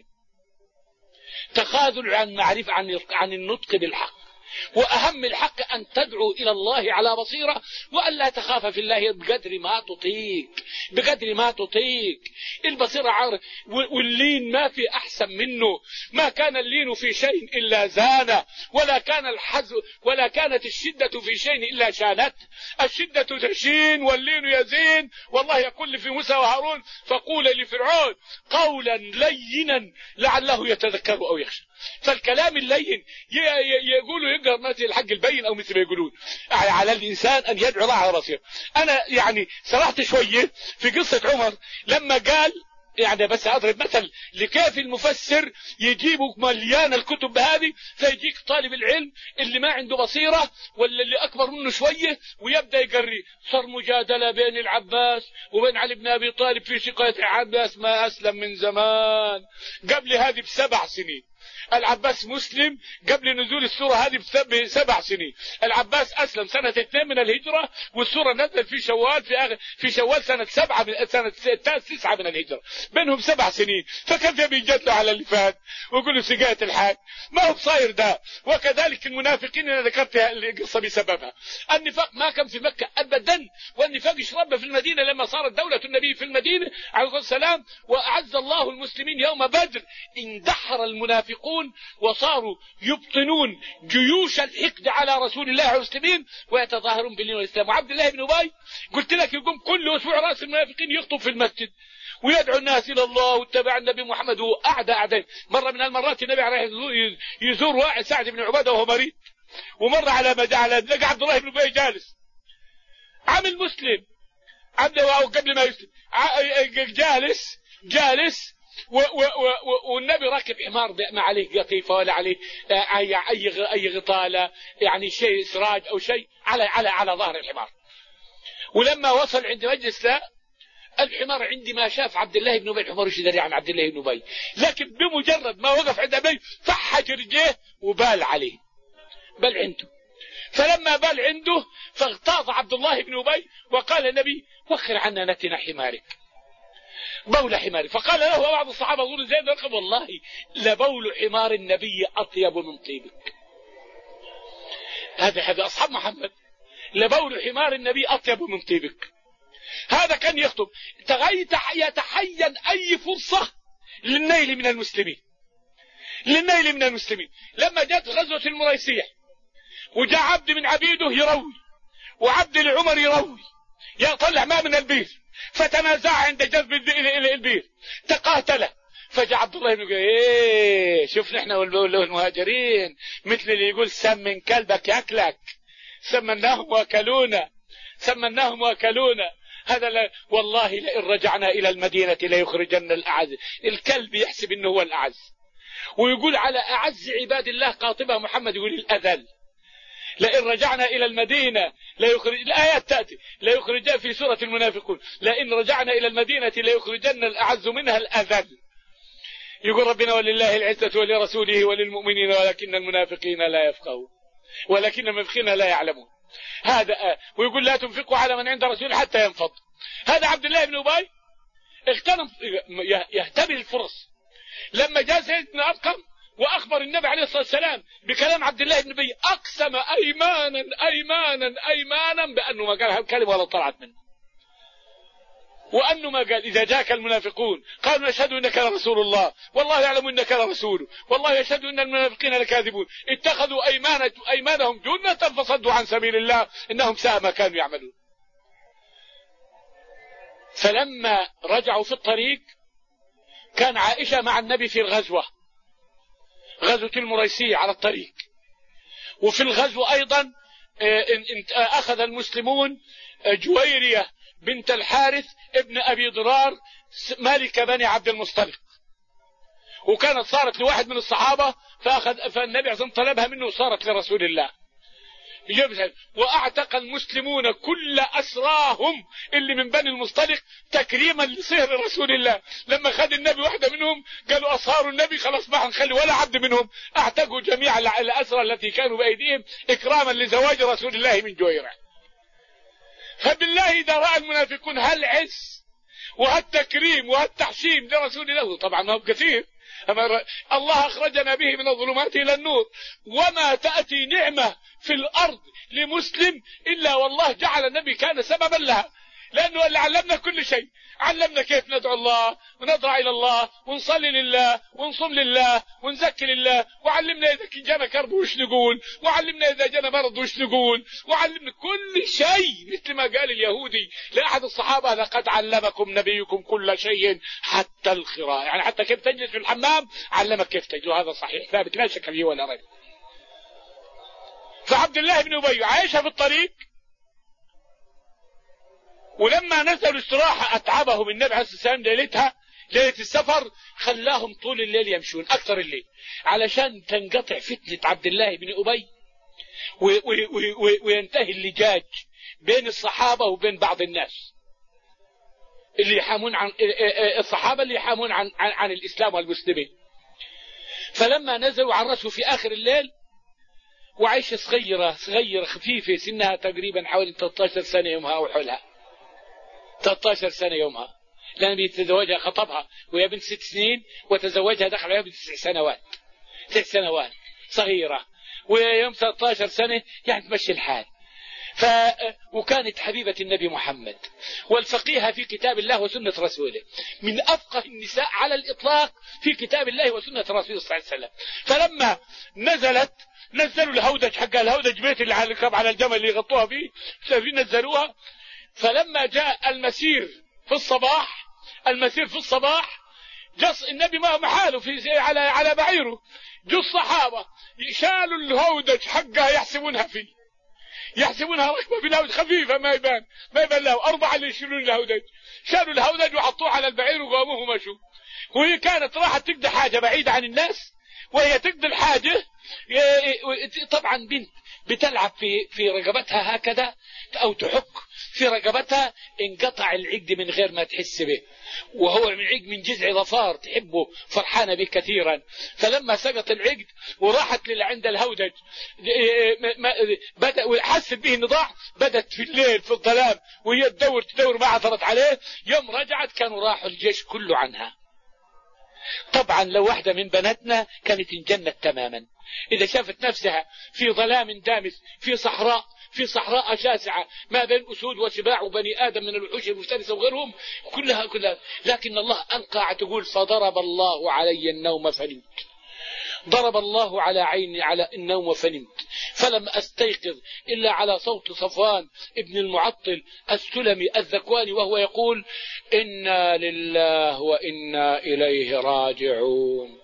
تخاذل عن معرفة عن النطق بالحق. وأهم الحق أن تدعو إلى الله على بصيرة، وأن لا تخاف في الله بقدر ما تطيق. البصيرة عارف. واللين ما في أحسن منه. ما كان اللين في شيء إلا زانه، ولا كانت الشدة في شيء إلا شانته. الشدة تشين واللين يزين. والله يقول في موسى وهارون فقول لفرعون قولا لينا لعله يتذكر أو يخشى. فالكلام اللين يقولوا يقدر مثل الحق البين أو مثل ما يقولون. على الإنسان أن يدعو الله على رصير. أنا يعني سرحت شوية في قصة عمر لما قال، يعني بس أضرب مثل لكيف المفسر يجيبوا مليان الكتب هذه، فيجيك طالب العلم اللي ما عنده بصيرة ولا اللي أكبر منه شوية ويبدأ يقري. صار مجادلة بين العباس وبين علي بن أبي طالب في شقاية العباس ما أسلم من زمان قبل هذه ب7 سنين. العباس مسلم قبل نزول السورة هذه ب7 سنين. العباس أسلم سنة 2 من الهجرة، والسورة نزلت في شوال سنة 9 من الهجرة. بينهم 7 سنين. فكيف يبي يجدلوا على اللي فات ويقولوا سقاية الحاج؟ ما هو بصاير ده. وكذلك المنافقين أنا ذكرت القصة بسببها. النفاق ما كان في مكة أبدا، والنفاق يشرب في المدينة لما صارت دولة النبي في المدينة عليه الصلاة والسلام وأعز الله المسلمين يوم بدر. اندحر المنافقون وصاروا يبطنون جيوش الحقد على رسول الله والمسلمين ويتظاهرون بالدين والإسلام. وعبد الله بن أبي قلت لك يقوم كل أسبوع رأس المنافقين يخطب في المسجد ويدعو الناس إلى الله واتبع النبي محمد. هو أعداء. مرة من المرات النبي عليه يزور واحد سعد بن عبادة وهو مريض، ومر على لقى عبد الله بن أبي جالس عامل مسلم قبل ما يسلم جالس والنبي راكب حمار ما عليه قطيفة ولا عليه أي غطالة، يعني شيء سراج أو شيء على ظهر الحمار. ولما وصل عند مجلس الحمار عندما شاف عبد الله بن أبي، الحمار ايش يدري عن عبد الله بن أبي، لكن بمجرد ما وقف عند أبي فحت رجليه وبال عليه، بل عنده. فلما بال عنده فاغتاظ عبد الله بن أبي وقال النبي وخر عنا نتنا حمارك، بول حماري. فقال له بعض الصحابة يقول زيد رقم والله لبول حمار النبي أطيب من طيبك. هذا أصحاب محمد. لبول حمار النبي أطيب من طيبك. هذا كان يخطب يتحين أي فرصة للنيل من المسلمين. لما جاءت غزوة المريسية وجاء عبد من عبيده يروي وعبد لعمر يروي يطلع ماء من البير، فتنازع عند جذب البير تقاتل. فجاء عبد الله بن شوف نحن والمهاجرين مثل اللي يقول سمن كلبك ياكلك، سمناهم واكلونا. هذا والله لئن رجعنا إلى المدينة ليخرجن الأعز. الكلب يحسب إنه هو الأعز، ويقول على أعز عباد الله قاطبة محمد يقول الأذل. لئن رجعنا إلى المدينة الآيات تأتي ليخرجن في سورة المنافقون لئن رجعنا إلى المدينة ليخرجن الأعز منها الأذل. يقول ربنا ولله العزة ولرسوله وللمؤمنين ولكن المنافقين لا يفقهون ولكن المنافقين لا يعلمون. هذا ويقول لا تنفقوا على من عند رسول حتى ينفض. هذا عبد الله بن أبي اغتنم يهتبي الفرص. لما جاء زيد بن أرقم وأخبر النبي عليه الصلاة والسلام بكلام عبد الله بن أبي أقسم أيمانا بأنه ما قال هالكلمة ولا طلعت منه، وأنه ما قال إذا جاءك المنافقون قالوا نشهد إنك لرسول الله والله يعلم إنك لرسوله والله يشهد إن المنافقين لكاذبون اتخذوا أيمانهم جنة فصدوا عن سبيل الله إنهم ساء ما كانوا يعملون. فلما رجعوا في الطريق كان عائشة مع النبي في الغزوة، غزوة المريسية على الطريق. وفي الغزو أيضا أخذ المسلمون جويرية بنت الحارث ابن أبي ضرار مالك بني عبد المصطلق، وكانت صارت لواحد من الصحابة فالنبي عزم طلبها منه وصارت لرسول الله. واعتق المسلمون كل أسراهم اللي من بني المصطلق تكريما لصهر رسول الله. لما خد النبي واحدة منهم قالوا أصهار النبي خلاص ما هنخلي ولا عبد منهم، اعتقوا جميع الأسرى التي كانوا بأيديهم إكراما لزواج رسول الله من جويرة. فبالله إذا رأى المنافقون هالعز وهالتكريم وهالتحشيم لرسول الله، طبعا ما هو كثير، الله أخرجنا به من الظلمات إلى النور، وما تأتي نعمة في الأرض لمسلم إلا والله جعل النبي كان سببا لها. لأنه اللي علمنا كل شيء، علمنا كيف ندعو الله ونضرع إلى الله ونصلي لله ونصوم لله ونزكي لله، وعلمنا إذا جانا كرب وش نقول، وعلمنا إذا جانا مرض وش نقول، وعلمنا كل شيء مثل ما قال اليهودي لأحد الصحابة: لقد علمكم نبيكم كل شيء حتى القراءة. يعني حتى كيف تجلس في الحمام علمك كيف تجلس، هذا صحيح ثابت لا شك فيه ولا ريب. فعبد الله بن أبي عايشها في الطريق، ولما نزلوا استراحة أتعبهم النبي عليه الصلاة والسلام ليلتها، ليلة السفر، خلاهم طول الليل يمشون أكثر الليل علشان تنقطع فتنة عبد الله بن أبي وينتهي اللجاج بين الصحابة وبين بعض الناس اللي يحامون عن الصحابة اللي يحامون عن الإسلام والمسلمين. فلما نزلوا عرسوا في آخر الليل، وعيشة صغيرة خفيفة، سنها تقريبا حوالي 13 سنة يومها أو حولها 13 سنة يومها، لأن بيتزوجها خطبها وهي بنت 6 سنين، وتزوجها دخل عليها ب9 سنوات، 9 سنوات صغيرة، ويوم 13 سنة يعني تمشي الحال. وكانت حبيبة النبي محمد والفقيهة في كتاب الله وسنة رسوله، من أفقه النساء على الإطلاق في كتاب الله وسنة رسوله صلى الله عليه وسلم. فلما نزلوا الهودج حقها، الهودج بيت اللي على الجمل اللي يغطوها فيه، نزلوها. فلما جاء المسير في الصباح جص النبي ما محاله على بعيره، جو الصحابة شالوا الهودج حقها يحسبونها ركبة بالهودج خفيفة ما يبان له 4 اللي يشيلون الهودج، شالوا الهودج وحطوه على البعير وقاموه ومشوا. وهي كانت راحت تقضي حاجة بعيدة عن الناس، وهي تقضي الحاجة طبعا بنت بتلعب في رقبتها هكذا أو تحك في رقبتها، انقطع العقد من غير ما تحس به، وهو العقد من جذع ظفار تحبه فرحانة به كثيرا. فلما سقط العقد وراحت عند الهودج وحست به النضاع، بدت في الليل في الظلام وهي تدور ما عثرت عليه. يوم رجعت كانوا راحوا الجيش كله عنها. طبعا لو واحدة من بناتنا كانت انجنت تماما إذا شافت نفسها في ظلام دامس في صحراء شاسعة ما بين أسود وسباع وبني آدم من الوحوش المفترسة وغيرهم كلها. لكن الله ألقى تقول: فضرب الله علي النوم فنمت، ضرب الله على عيني على النوم فنمت، فلم أستيقظ إلا على صوت صفوان ابن المعطل السلمي الذكواني وهو يقول: إنا لله وإنا إليه راجعون.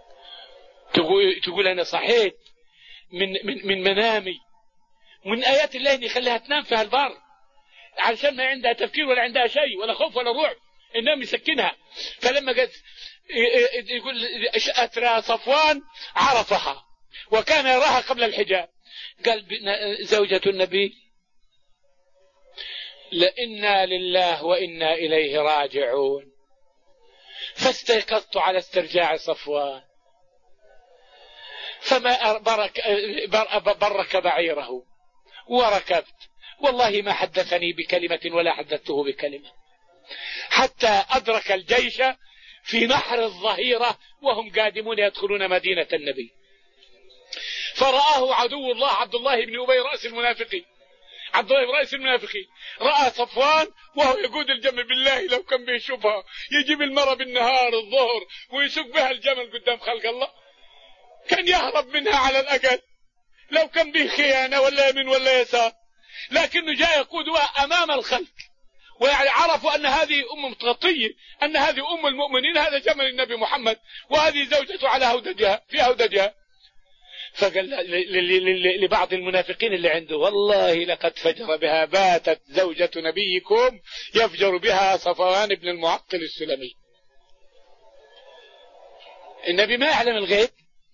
تقول أنا صحيت من منامي، من آيات الله أن يخليها تنام في هالبر علشان ما عندها تفكير ولا عندها شيء ولا خوف ولا رعب، إنهم يسكنها. فلما قلت يقول أترى صفوان عرفها وكان يراها قبل الحجاب، قال زوجة النبي: لإنا لله وإنا إليه راجعون. فاستيقظت على استرجاع صفوان فما برك بعيره وركبت، والله ما حدثني بكلمة ولا حدثته بكلمة، حتى أدرك الجيش في نحر الظهيرة وهم قادمون يدخلون مدينة النبي. فرآه عدو الله عبد الله بن أبي رأس المنافقين، عبد الله بن رأس المنافقين رأى صفوان وهو يقود الجمل. بالله لو كان بيشوفها يجيب المرة بالنهار الظهر ويسوق بها الجمل قدام خلق الله، كان يهرب منها على الأقل لو كان به خيانة ولا يمين ولا يسار، لكنه جاء يقودها أمام الخلق، ويعني عرفوا أن هذه متغطية، أن هذه المؤمنين، هذا جمل النبي محمد وهذه زوجته على هودجها في هودجها. فقال لبعض المنافقين اللي عنده: والله لقد فجر بها، باتت زوجة نبيكم يفجر بها صفوان بن المعطل السلمي. النبي ما يعلم الغيب.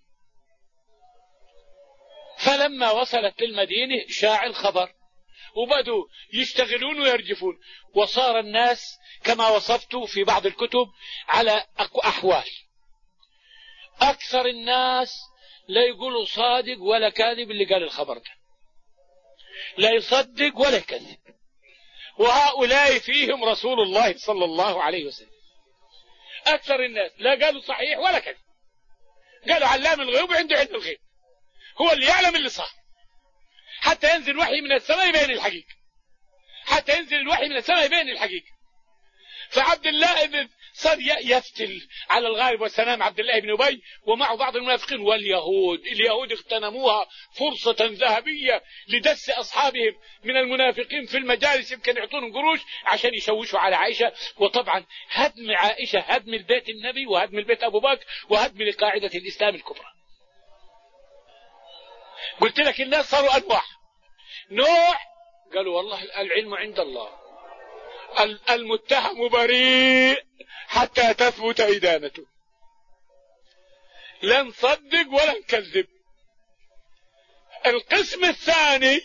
فلما وصلت للمدينة شاع الخبر وبدوا يشتغلون ويرجفون، وصار الناس كما وصفت في بعض الكتب على أحوال. أكثر الناس لا يقولوا صادق ولا كاذب اللي قال الخبر ده، لا يصدق ولا يكذب، وهؤلاء فيهم رسول الله صلى الله عليه وسلم. أكثر الناس لا قالوا صحيح ولا كذب، قالوا علام الغيوب عنده علم الغيب، هو اللي يعلم اللي صار، حتى ينزل وحي من السماء يبين الحقيقة، حتى ينزل الوحي من السماء يبين الحقيقة. فعبد الله صار يفتل على الغالب والسلام عبد الله بن أبي ومع بعض المنافقين اليهود اغتنموها فرصة ذهبية لدس أصحابهم من المنافقين في المجالس، يمكن يعطونهم قروش عشان يشوشوا على عائشة. وطبعا هدم عائشة هدم البيت النبي وهدم البيت أبو بكر وهدم لقاعدة الإسلام الكبرى. قلت لك الناس صاروا أنواع. نوع قالوا والله العلم عند الله، المتهم بريء حتى تثبت إدانته، لا نصدق ولا نكذب. القسم الثاني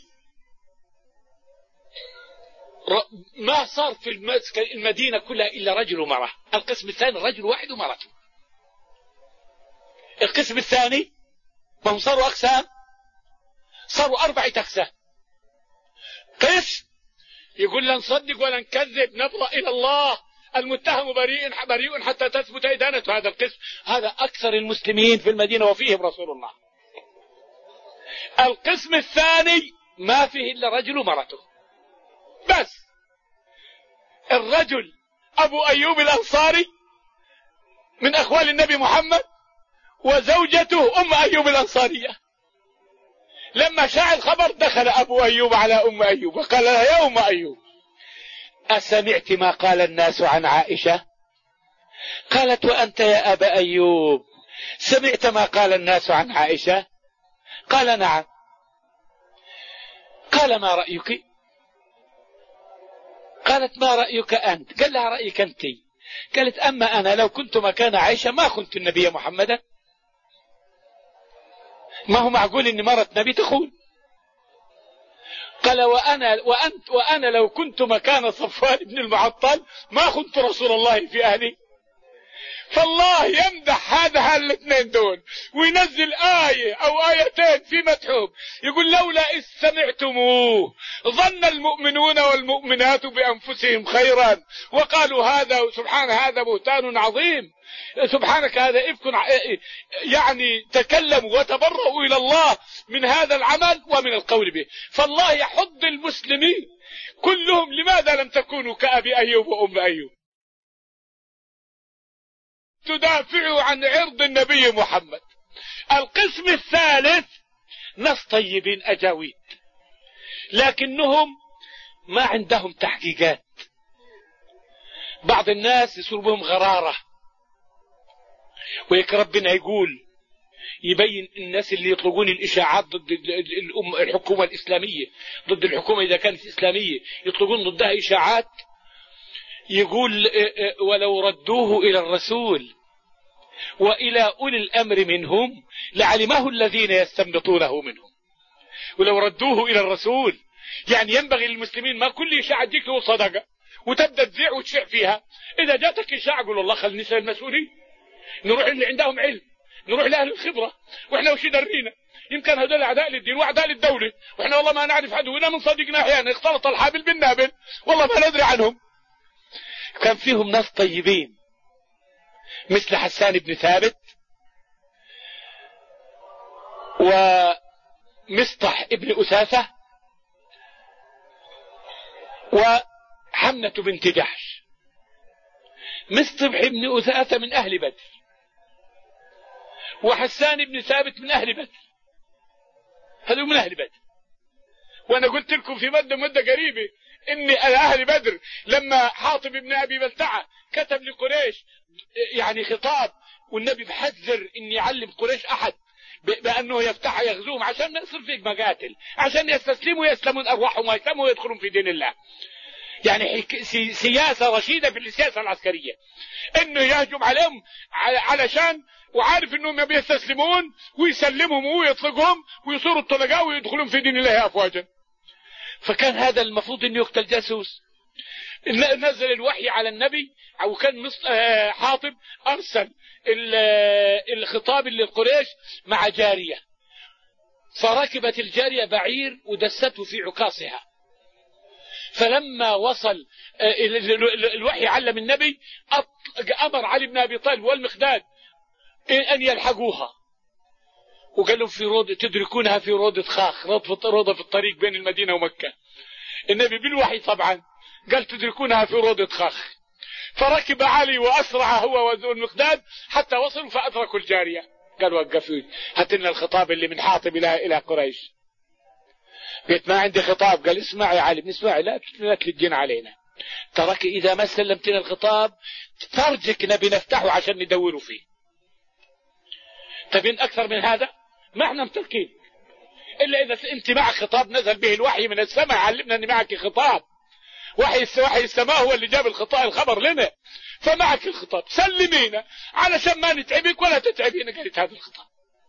ما صار في المدينة كلها إلا رجل ومرأة. القسم الثاني رجل واحد ومرأته. القسم الثاني ما هم صاروا أقسام، صاروا 4 أقسام. قسم يقول لا نصدق ولا نكذب، نبرأ إلى الله، المتهم بريء حتى تثبت إدانته. هذا القسم، هذا أكثر المسلمين في المدينة وفيهم رسول الله. القسم الثاني ما فيه إلا رجل ومرته بس. الرجل أبو أيوب الأنصاري من أخوال النبي محمد، وزوجته أم أيوب الأنصارية. لما شاع الخبر دخل أبو أيوب على أم أيوب وقال لها يا أم أيوب أسمعت ما قال الناس عن عائشة؟ قالت وأنت يا أبا أيوب سمعت ما قال الناس عن عائشة؟ قال نعم. قال ما رأيك؟ قالت ما رأيك أنت؟ قال لها رأيك أنت. قالت أما أنا لو كنت مكان عائشة ما خنت النبي محمدا. ما هو معقول إن مرة نبي تخون. قال وأنا لو كنت مكان صفوان بن المعطل ما خنت رسول الله في أهلي. فالله يمدح هذا الاثنين دول وينزل آية أو آيتين في مدحهم، يقول لولا إذ سمعتموه ظن المؤمنون والمؤمنات بأنفسهم خيرا وقالوا هذا سبحان هذا بهتان عظيم، سبحانك هذا إفك، يعني تكلموا وتبرؤوا إلى الله من هذا العمل ومن القول به. فالله يحض المسلمين كلهم، لماذا لم تكونوا كأبي أيوب وأم أيوب تدافعوا عن عرض النبي محمد. القسم الثالث ناس طيبين أجاويد لكنهم ما عندهم تحقيقات. بعض الناس يصير بهم غرارة، ويك ربنا يقول يبين الناس اللي يطلقون الإشاعات ضد الحكومة الإسلامية، ضد الحكومة إذا كانت إسلامية يطلقون ضدها إشاعات. يقول ولو ردوه إلى الرسول وإلى أولي الأمر منهم لعلمه الذين يستنبطونه منهم. ولو ردوه إلى الرسول يعني ينبغي للمسلمين ما كل إشاعة تجيك له صدقة وتبدأ تذيع وتشع فيها. إذا جاتك إشاعة قول الله خلينا نسأل المسؤولين، نروح اللي عندهم علم، نروح لأهل الخبرة. وإحنا وش درينا؟ يمكن هذول أعداء للدين وأعداء للدولة، وإحنا والله ما نعرف عدونا من صديقنا أحيانا اختلط الحابل بالنابل، والله ما ندري عنهم. كان فيهم ناس طيبين مثل حسان بن ثابت ومصطح بن أساسة وحمنة بنت جحش. مصطح بن أساسة من أهل بدر، وحسان بن ثابت من أهل بدر، هذول من أهل بدر. وأنا قلت لكم في مدة قريبة إن أهل بدر لما حاطب بن أبي بلتعة كتب لقريش يعني خطاب، والنبي بحذر إن يعلم قريش أحد بأنه يفتح يغزوهم عشان ما يصير فيك مقاتل، عشان يستسلموا يسلمون أرواحهم ويسلموا ويدخلون في دين الله. يعني سياسة رشيدة في السياسة العسكرية إنه يهجم عليهم علشان وعارف إنهم ما بيستسلمون ويسلمهم ويطلقهم ويصيروا الطلقاء ويدخلون في دين الله أفواجا. فكان هذا المفروض انه يقتل جاسوس. نزل الوحي على النبي، او كان حاطب ارسل الخطاب للقريش مع جارية، فركبت الجارية بعير ودسته في عكاصها. فلما وصل الوحي علم النبي امر علي بن ابي طالب والمقداد ان يلحقوها، وقال لهم في روضة تدركونها في روضة خاخ، روضة في الطريق بين المدينة ومكة. النبي بالوحي طبعا قال تدركونها في روضة خخ. فركب علي وأسرع هو والمقداد حتى وصلوا فأدركوا الجارية. قال وقفوا هات لنا الخطاب اللي من حاطب إلى قريش. قلت ما عندي خطاب. قال اسمع يا علي. اسمع لا تلجين علينا، ترك إذا ما سلمتنا الخطاب فرجك نبي نفتحه عشان ندوروا فيه. تبين أكثر من هذا؟ ما احنا متركين إلا إذا أنت معك خطاب نزل به الوحي من السماء علمنا أن معك خطاب. وحي السماء هو اللي جاب الخبر لنا، فمعك الخطاب سلمينا علشان ما نتعبك ولا تتعبين. قالت هذا الخطاب.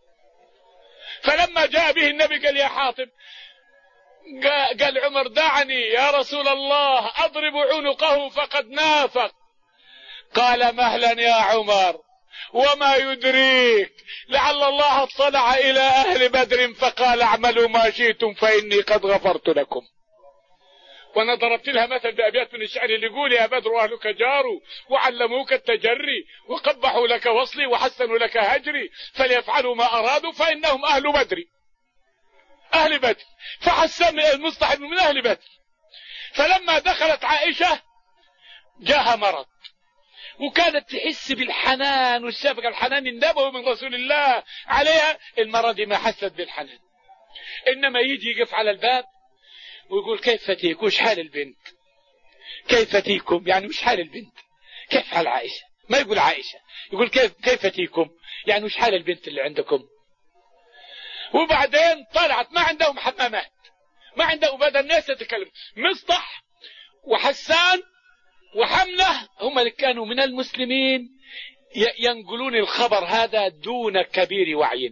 فلما جاء به النبي قال يا حاطب، قال عمر دعني يا رسول الله أضرب عنقه فقد نافق. قال مهلا يا عمر وما يدريك لعل الله اطلع إلى أهل بدر فقال اعملوا ما شئتم فإني قد غفرت لكم. وانا ضربت لها مثل بأبيات من الشعر اللي يقول يا بدر أهلك جاروا وعلموك التجري وقبحوا لك وصلي وحسنوا لك هجري فليفعلوا ما أرادوا فإنهم أهل بدر. أهل بدر. فحسن المصطحب من أهل بدر. فلما دخلت عائشة جاها مرض، وكانت تحس بالحنان والشفقة، الحنان النبوي من رسول الله عليها. المرض ما حست بالحنان، إنما يجي يقف على الباب ويقول كيف تيك وش حال البنت، كيف تيكم يعني وش حال البنت، كيف حال عائشة. ما يقول عائشة، يقول كيف تيكم يعني وش حال البنت اللي عندكم. وبعدين طلعت ما عندهم حمامات، ما عندهم بدل الناس تتكلم. مصطح وحسان وحمنة هم اللي كانوا من المسلمين ينقلون الخبر هذا دون كبير وعي.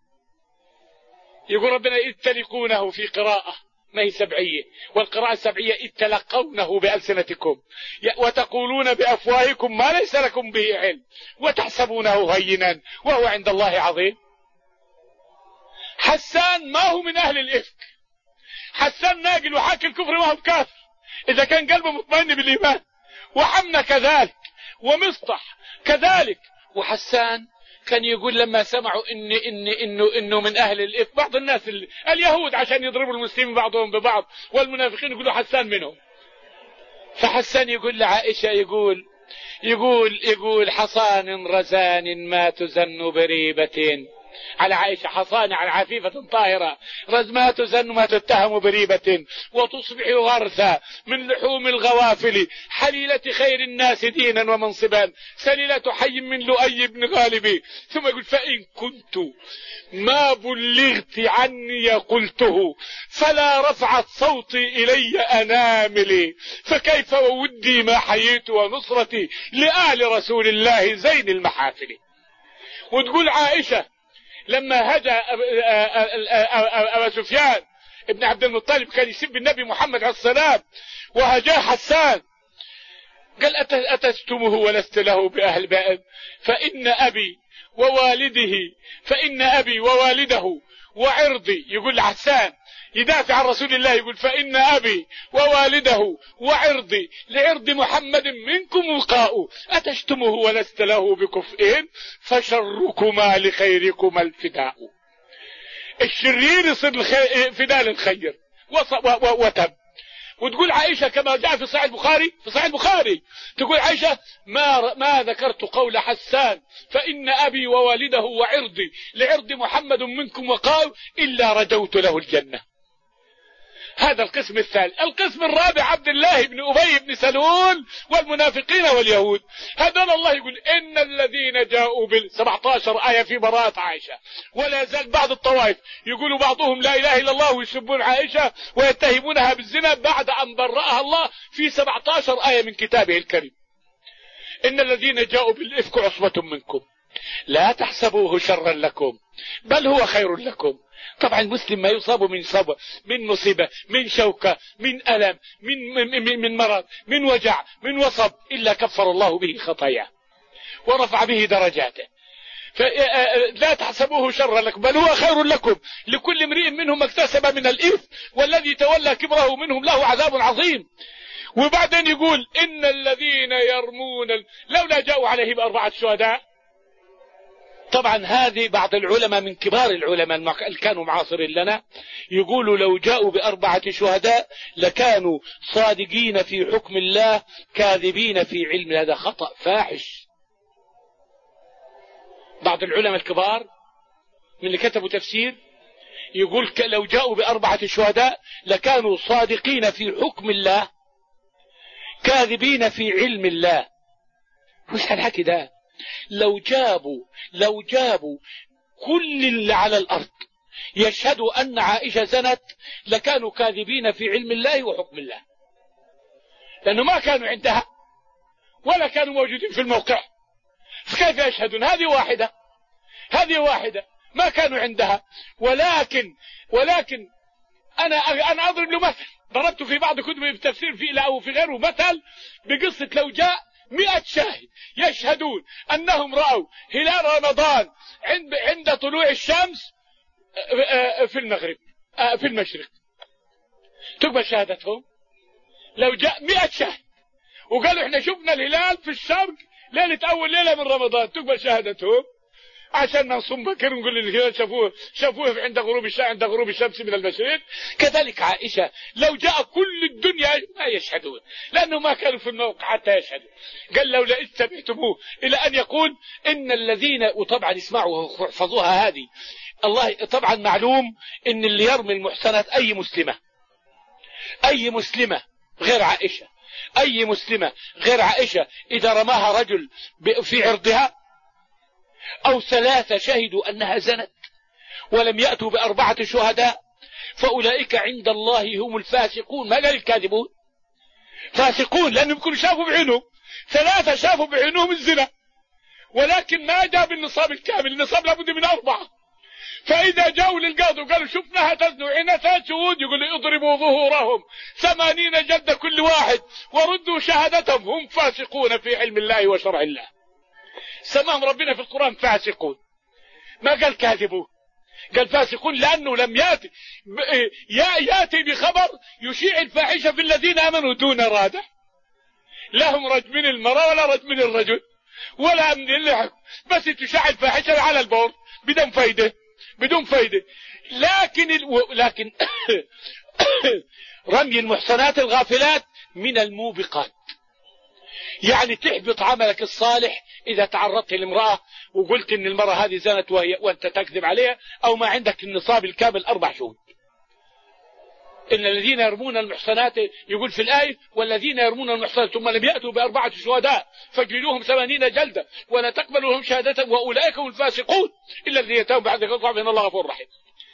يقول ربنا إذ تلقونه في قراءة ما هي سبعية، والقراءة السبعية إذ تلقونه بألسنتكم وتقولون بأفواهكم ما ليس لكم به علم وتحسبونه هينا وهو عند الله عظيم. حسان ما هو من أهل الإفك، حسان ناقل وحاكي الكفر ما هو كافر إذا كان قلبه مطمئن بالإيمان، وحمنا كذلك ومصطح كذلك. وحسان كان يقول لما سمعوا إنه من أهل الإفك، بعض الناس اليهود عشان يضربوا المسلمين بعضهم ببعض والمنافقين يقولوا حسان منهم. فحسان يقول لعائشة يقول حصان رزان ما تزن بريبة على عائشة، حصان على عفيفة طاهرة رز ما تزن ما تتهم بريبة وتصبح غرثا من لحوم الغوافل حليلة خير الناس دينا ومنصبا سليلة حي من لؤي بن غالب. ثم يقول فإن كنت ما بلغت عني قلته فلا رفعت صوتي إلي أناملي فكيف وودي ما حييت ونصرتي لآل رسول الله زين المحافل. وتقول عائشة لما هدى أبا سفيان ابن عبد المطلب كان يسب النبي محمد عليه السلام وهجاه حسان، قال أتشتمه ولست له بأهل بائد فإن أبي ووالده وعرضي. يقول حسان يدافع عن رسول الله يقول فإن أبي ووالده وعرضي لعرض محمد منكم وقاء أتشتمه ولست له بكفء فشركما لخيركما الفداء. الشرير يصير فداء للخير وتب. وتقول عائشة كما جاء في صحيح البخاري تقول عائشة ما ذكرت قول حسان فإن أبي ووالده وعرضي لعرض محمد منكم وقاء إلا رجوت له الجنة. هذا القسم الثالث. القسم الرابع عبد الله بن أبي بن سلول والمنافقين واليهود. هذول الله يقول إن الذين جاءوا 17 آية في براءة عائشة. ولا زال بعض الطوائف يقولوا بعضهم لا إله إلا الله ويسبون عائشة ويتهمونها بالزنا بعد أن برأها الله في 17 آية من كتابه الكريم. إن الذين جاءوا بالإفك عصبة منكم لا تحسبوه شرا لكم بل هو خير لكم. طبعا المسلم ما يصاب من مصيبة من شوكة من ألم من مرض من وجع من وصب إلا كفر الله به خطاياه ورفع به درجاته. فلا تحسبوه شرا لكم بل هو خير لكم لكل امرئ منهم اكتسب من الإثم والذي تولى كبره منهم له عذاب عظيم. وبعدين يقول إن الذين يرمون لولا جاءوا عليه ب4 شهداء طبعا هذه بعض العلماء من كبار العلماء اللي كانوا معاصرين لنا يقولوا لو جاءوا ب4 شهداء لكانوا صادقين في حكم الله كاذبين في علم. هذا خطأ فاحش. بعض العلماء الكبار من اللي كتبوا تفسير يقول لو جاءوا ب4 شهداء لكانوا صادقين في حكم الله كاذبين في علم الله. وش هالحكي ده؟ لو جابوا كل اللي على الأرض يشهدوا أن عائشة زنت لكانوا كاذبين في علم الله وحكم الله، لأنه ما كانوا عندها ولا كانوا موجودين في الموقع، فكيف يشهدون؟ هذه واحدة ما كانوا عندها. ولكن أنا أضرب له مثل ضربته في بعض كتب التفسير في غيره مثل بقصة لو جاء 100 شاهد يشهدون أنهم رأوا هلال رمضان عند طلوع الشمس في المغرب في المشرق، تقبل شهادتهم؟ لو جاء 100 شاهد وقالوا احنا شفنا الهلال في الشرق ليلة أول ليلة من رمضان، تقبل شهادتهم؟ عشان نصوم بكر ونقول الهلال شافوه عند غروب الشمس من المشرق. كذلك عائشة لو جاء كل الدنيا ما يشهدون لأنه ما كانوا في الموقع حتى يشهدوا. قال لولا إذ سمعتموه إلى أن يقول إن الذين، وطبعا اسمعوا واحفظوها هذه، الله طبعا معلوم إن اللي يرمي المحصنات أي مسلمة غير عائشة، أي مسلمة غير عائشة إذا رماها رجل في عرضها أو 3 شهدوا أنها زنت ولم يأتوا ب4 شهداء فأولئك عند الله هم الفاسقون. ما قال الكاذبون؟ فاسقون، لأنهم كانوا شافوا بعينهم، 3 شافوا بعينهم الزنا ولكن ما جاب النصاب الكامل، النصاب لابد من 4. فإذا جاءوا للقاضي وقالوا شفناها تزني وعينا 3 شهود، يقولوا اضربوا ظهورهم 80 جلدة كل واحد وردوا شهادتهم، هم فاسقون في علم الله وشرع الله. سماهم ربنا في القرآن فاسقون، ما قال كاذبون، قال فاسقون، لأنه لم يأتي بخبر يشيع الفاحشة في الذين آمنوا دون رادع. لهم رجم من المرأة ولا رجم من الرجل ولا من اللحم، بس تشاع الفاحشة على البور بدون فايدة. لكن رمي المحصنات الغافلات من الموبقات، يعني تحبط عملك الصالح إذا تعرضت لامرأة وقلت إن المرأة هذه زنت وأنت تكذب عليها، أو ما عندك النصاب الكامل 4 شهود. إن الذين يرمون المحصنات، يقول في الآية والذين يرمون المحصنات ثم لم يأتوا ب4 شهداء فاجلدوهم 80 جلدة ولا تقبلوا لهم شهادة وأولئك هم الفاسقون إلا الذين يتوبوا بعد ذلك فإن الله غفور رحيم.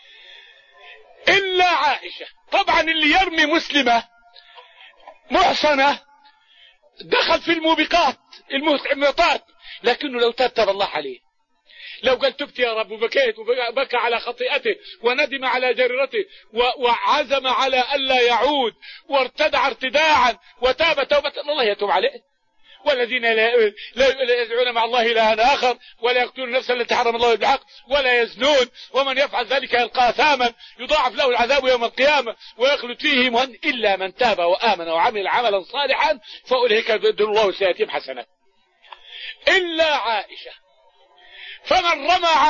إلا عائشة. طبعا اللي يرمي مسلمة محصنة دخل في الموبقات المحبطات، لكنه لو تاب الله عليه، لو قال تبت يا رب وبكيت وبكى على خطيئته وندم على جريرته وعزم على ألا يعود وارتدع ارتداعا وتاب توبة، الله يتوب عليه. والذين لا يدعون مع الله إلها آخر ولا يقتلون نفسا التي حرم الله بالحق ولا يزنون ومن يفعل ذلك يلقى أثاما يضاعف له العذاب يوم القيامة ويخلد فيه مهنا إلا من تاب وآمن وعمل عملا صالحا فأولئك يبدل الله سيئاتهم حسنات. إلا عائشة. فمن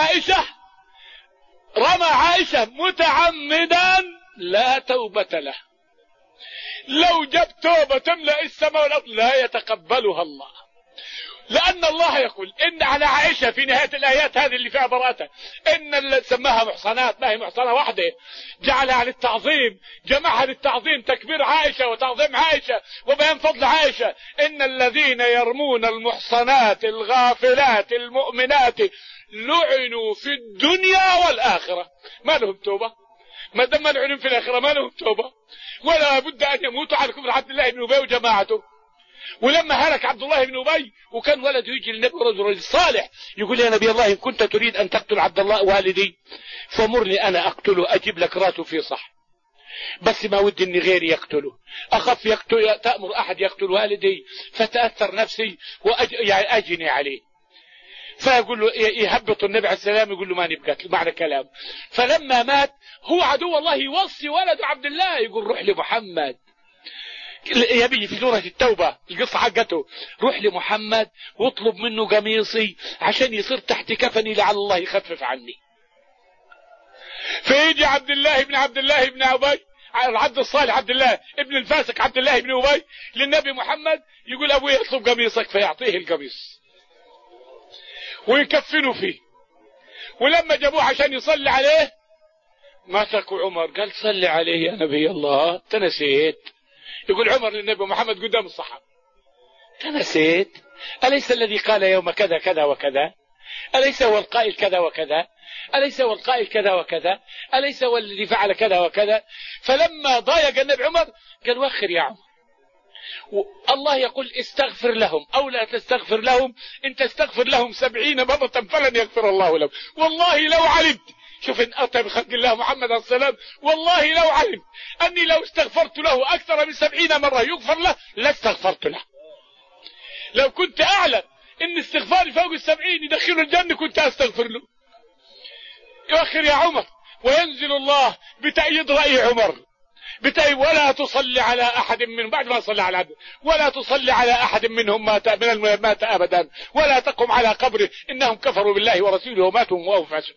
رمى عائشة متعمدا لا توبة له. لو جاب توبة تملأ السماء والأرض لا يتقبلها الله، لأن الله يقول إن على عائشة في نهاية الآيات هذه اللي فيها براءة إن اللي سماها محصنات ما هي محصنة واحدة، جعلها للتعظيم، جمعها للتعظيم، تكبير عائشة وتعظيم عائشة وبيان فضل عائشة. إن الذين يرمون المحصنات الغافلات المؤمنات لعنوا في الدنيا والآخرة. ما لهم توبة؟ ما دام لعنوا في الآخرة ما لهم توبة، ولا بد أن يموتوا على كفر عبد الله بن أبي وجماعته. ولما هلك عبد الله بن أبي وكان ولده يجي للنبي رجل صالح يقول يا نبي الله إن كنت تريد أن تقتل عبد الله والدي فمرني أنا أقتله، أجيب لك راسه في صح، بس ما ودي أني غيري يقتله، أخف تأمر أحد يقتل والدي فتأثر نفسي أجني عليه. فيقول له يهبط النبي عليه السلام يقول له ما نبقى معنى كلام. فلما مات هو عدو الله يوصي ولد عبد الله يقول روح لمحمد يبي في سورة التوبة القصة حقته، روح لمحمد واطلب منه قميصي عشان يصير تحت كفني لعل الله يخفف عني. فيجي عبد الله بن أبي، العبد الصالح عبد الله ابن الفاسق عبد الله بن أبي للنبي محمد، يقول أبوي اطلب قميصك، فيعطيه القميص ويكفنوا فيه. ولما جابوه عشان يصلي عليه مسكوا عمر، قال صلي عليه يا نبي الله، تنسيت. يقول عمر للنبي محمد قدام الصحابة، تنسيت؟ أليس الذي قال يوم كذا كذا وكذا؟ أليس هو القائل كذا وكذا؟ أليس هو القائل كذا وكذا؟ أليس هو الذي فعل كذا وكذا؟ فلما ضايق النبي عمر قال وخر يا عمر، الله يقول استغفر لهم أو لا تستغفر لهم، إن تستغفر لهم 70 مرة فلن يغفر الله لهم. والله لو علمت، شوف إن أتى بخلق الله محمد عليه السلام، والله لو علمت أني لو استغفرت له أكثر من 70 مرة يغفر له لاستغفرت له. لو كنت أعلم إن استغفاري فوق 70 يدخله الجنة كنت أستغفر له. يؤخر يا عمر، وينزل الله بتأييد رأي عمر، ولا تصلي على أحد من بعد ما صلى على عبد، ولا تصلي على أحد منهم مات أبدا، ولا تقم على قبره، إنهم كفروا بالله ورسوله وماتوا وهم فاسقون.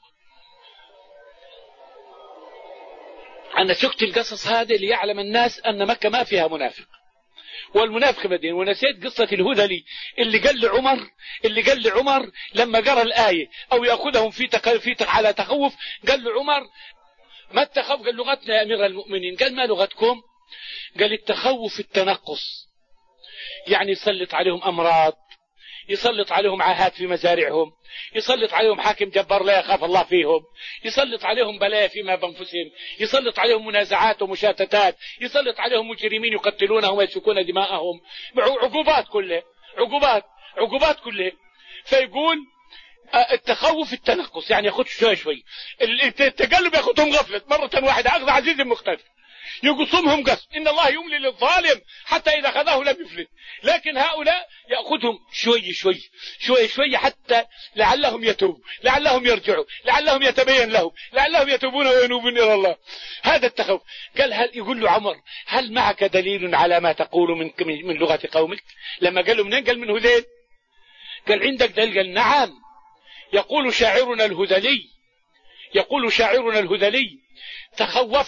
أنا سكت القصص هذه ليعلم الناس أن مكة ما فيها منافق، والمنافق مدينة. ونسيت قصة الهذلي اللي قال لعمر لما قرأ الآية أو يأخذهم على تخوف، قال لعمر ما التخوف؟ قال لغتنا يا أمير المؤمنين. قال ما لغتكم؟ قال التخوف التنقص، يعني يسلط عليهم أمراض، يسلط عليهم عاهات في مزارعهم، يسلط عليهم حاكم جبار لا يخاف الله فيهم، يسلط عليهم بلايا فيما بانفسهم، يسلط عليهم منازعات ومشاتتات، يسلط عليهم مجرمين يقتلونهم ويسفكون دماءهم، عقوبات كلها. فيقول التخوف التنقص، يعني ياخذ شوي التقلب ياخذهم غفلة مرة واحدة، أخذ عزيز مختلف يقصمهم قصم. إن الله يملي للظالم حتى إذا أخذه لم يفلت. لكن هؤلاء يأخذهم شوي حتى لعلهم يتوبوا، لعلهم يرجعوا، لعلهم يتبين لهم، لعلهم يتوبون وينوبون إلى الله. هذا التخوف. قال يقول له عمر هل معك دليل على ما تقول من لغة قومك؟ لما قال له منين؟ قال من هذيل. قال عندك دليل؟ قال نعم، يقول شاعرنا الهذلي تخوف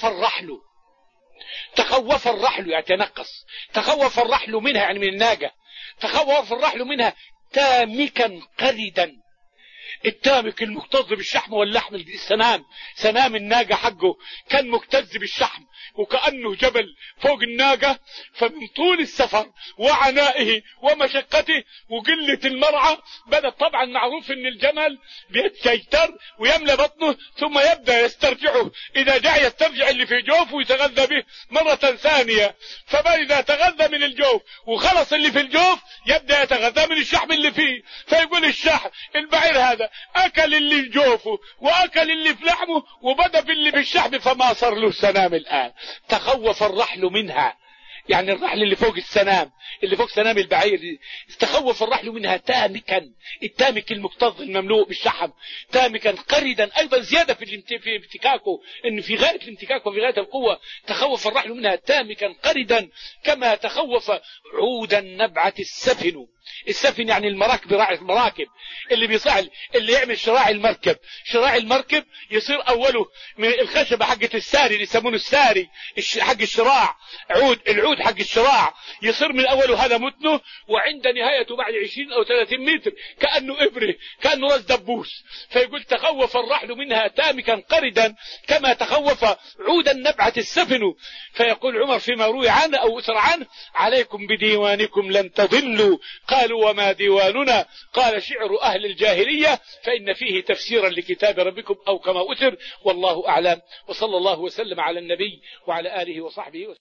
الرحل يتنقص، تخوف الرحل منها يعني من الناقة، تخوف الرحل منها تامكا قردا. التامك المكتظ بالشحم واللحم، سنام الناقة حقه كان مكتظ بالشحم وكأنه جبل فوق الناقة. فمن طول السفر وعنائه ومشقته وقلة المرعى، بدأ طبعا معروف ان الجمل بيتشيتر ويملى بطنه ثم يبدأ يسترجعه، اذا جاء يسترجع اللي في جوفه ويتغذى به مرة ثانية. فإذا تغذى من الجوف وخلص اللي في الجوف يبدأ يتغذى من الشحم اللي فيه. فيقول الشحم البعير هذا أكل اللي في جوفه وأكل اللي في لحمه وبدأ في اللي في الشحم، فما صار له سنام الآن. تخوف الرحل منها، يعني الرحل اللي فوق السنام، اللي فوق سنام البعير، تخوف الرحل منها تامكا، التامك المكتظ المملوء بالشحم، تامكا قردا، أيضا زيادة في امتكاكه، إن في غاية الامتكاك وفي غاية القوة. تخوف الرحل منها تامكا قردا كما تخوف عودا نبعة السفن يعني المراكب اللي بيصعد، اللي يعمل شراع المركب يصير أوله من الخشبة حقة الساري اللي يسمونه الساري حق الشراع، العود حق الشراع يصير من أوله هذا متنه، وعند نهايته بعد 20 أو 30 متر كأنه إبرة، كأنه راس دبوس. فيقول تخوف الرحل منها تامكا قردا كما تخوف عودا نبعة السفن. فيقول عمر فيما روي عنه أو أسر عنه عليكم بديوانكم لن تضلوا. قالوا وما ديواننا؟ قال شعر أهل الجاهلية فإن فيه تفسيرا لكتاب ربكم أو كما أسر. والله أعلم، وصلى الله وسلم على النبي وعلى آله وصحبه وسلم.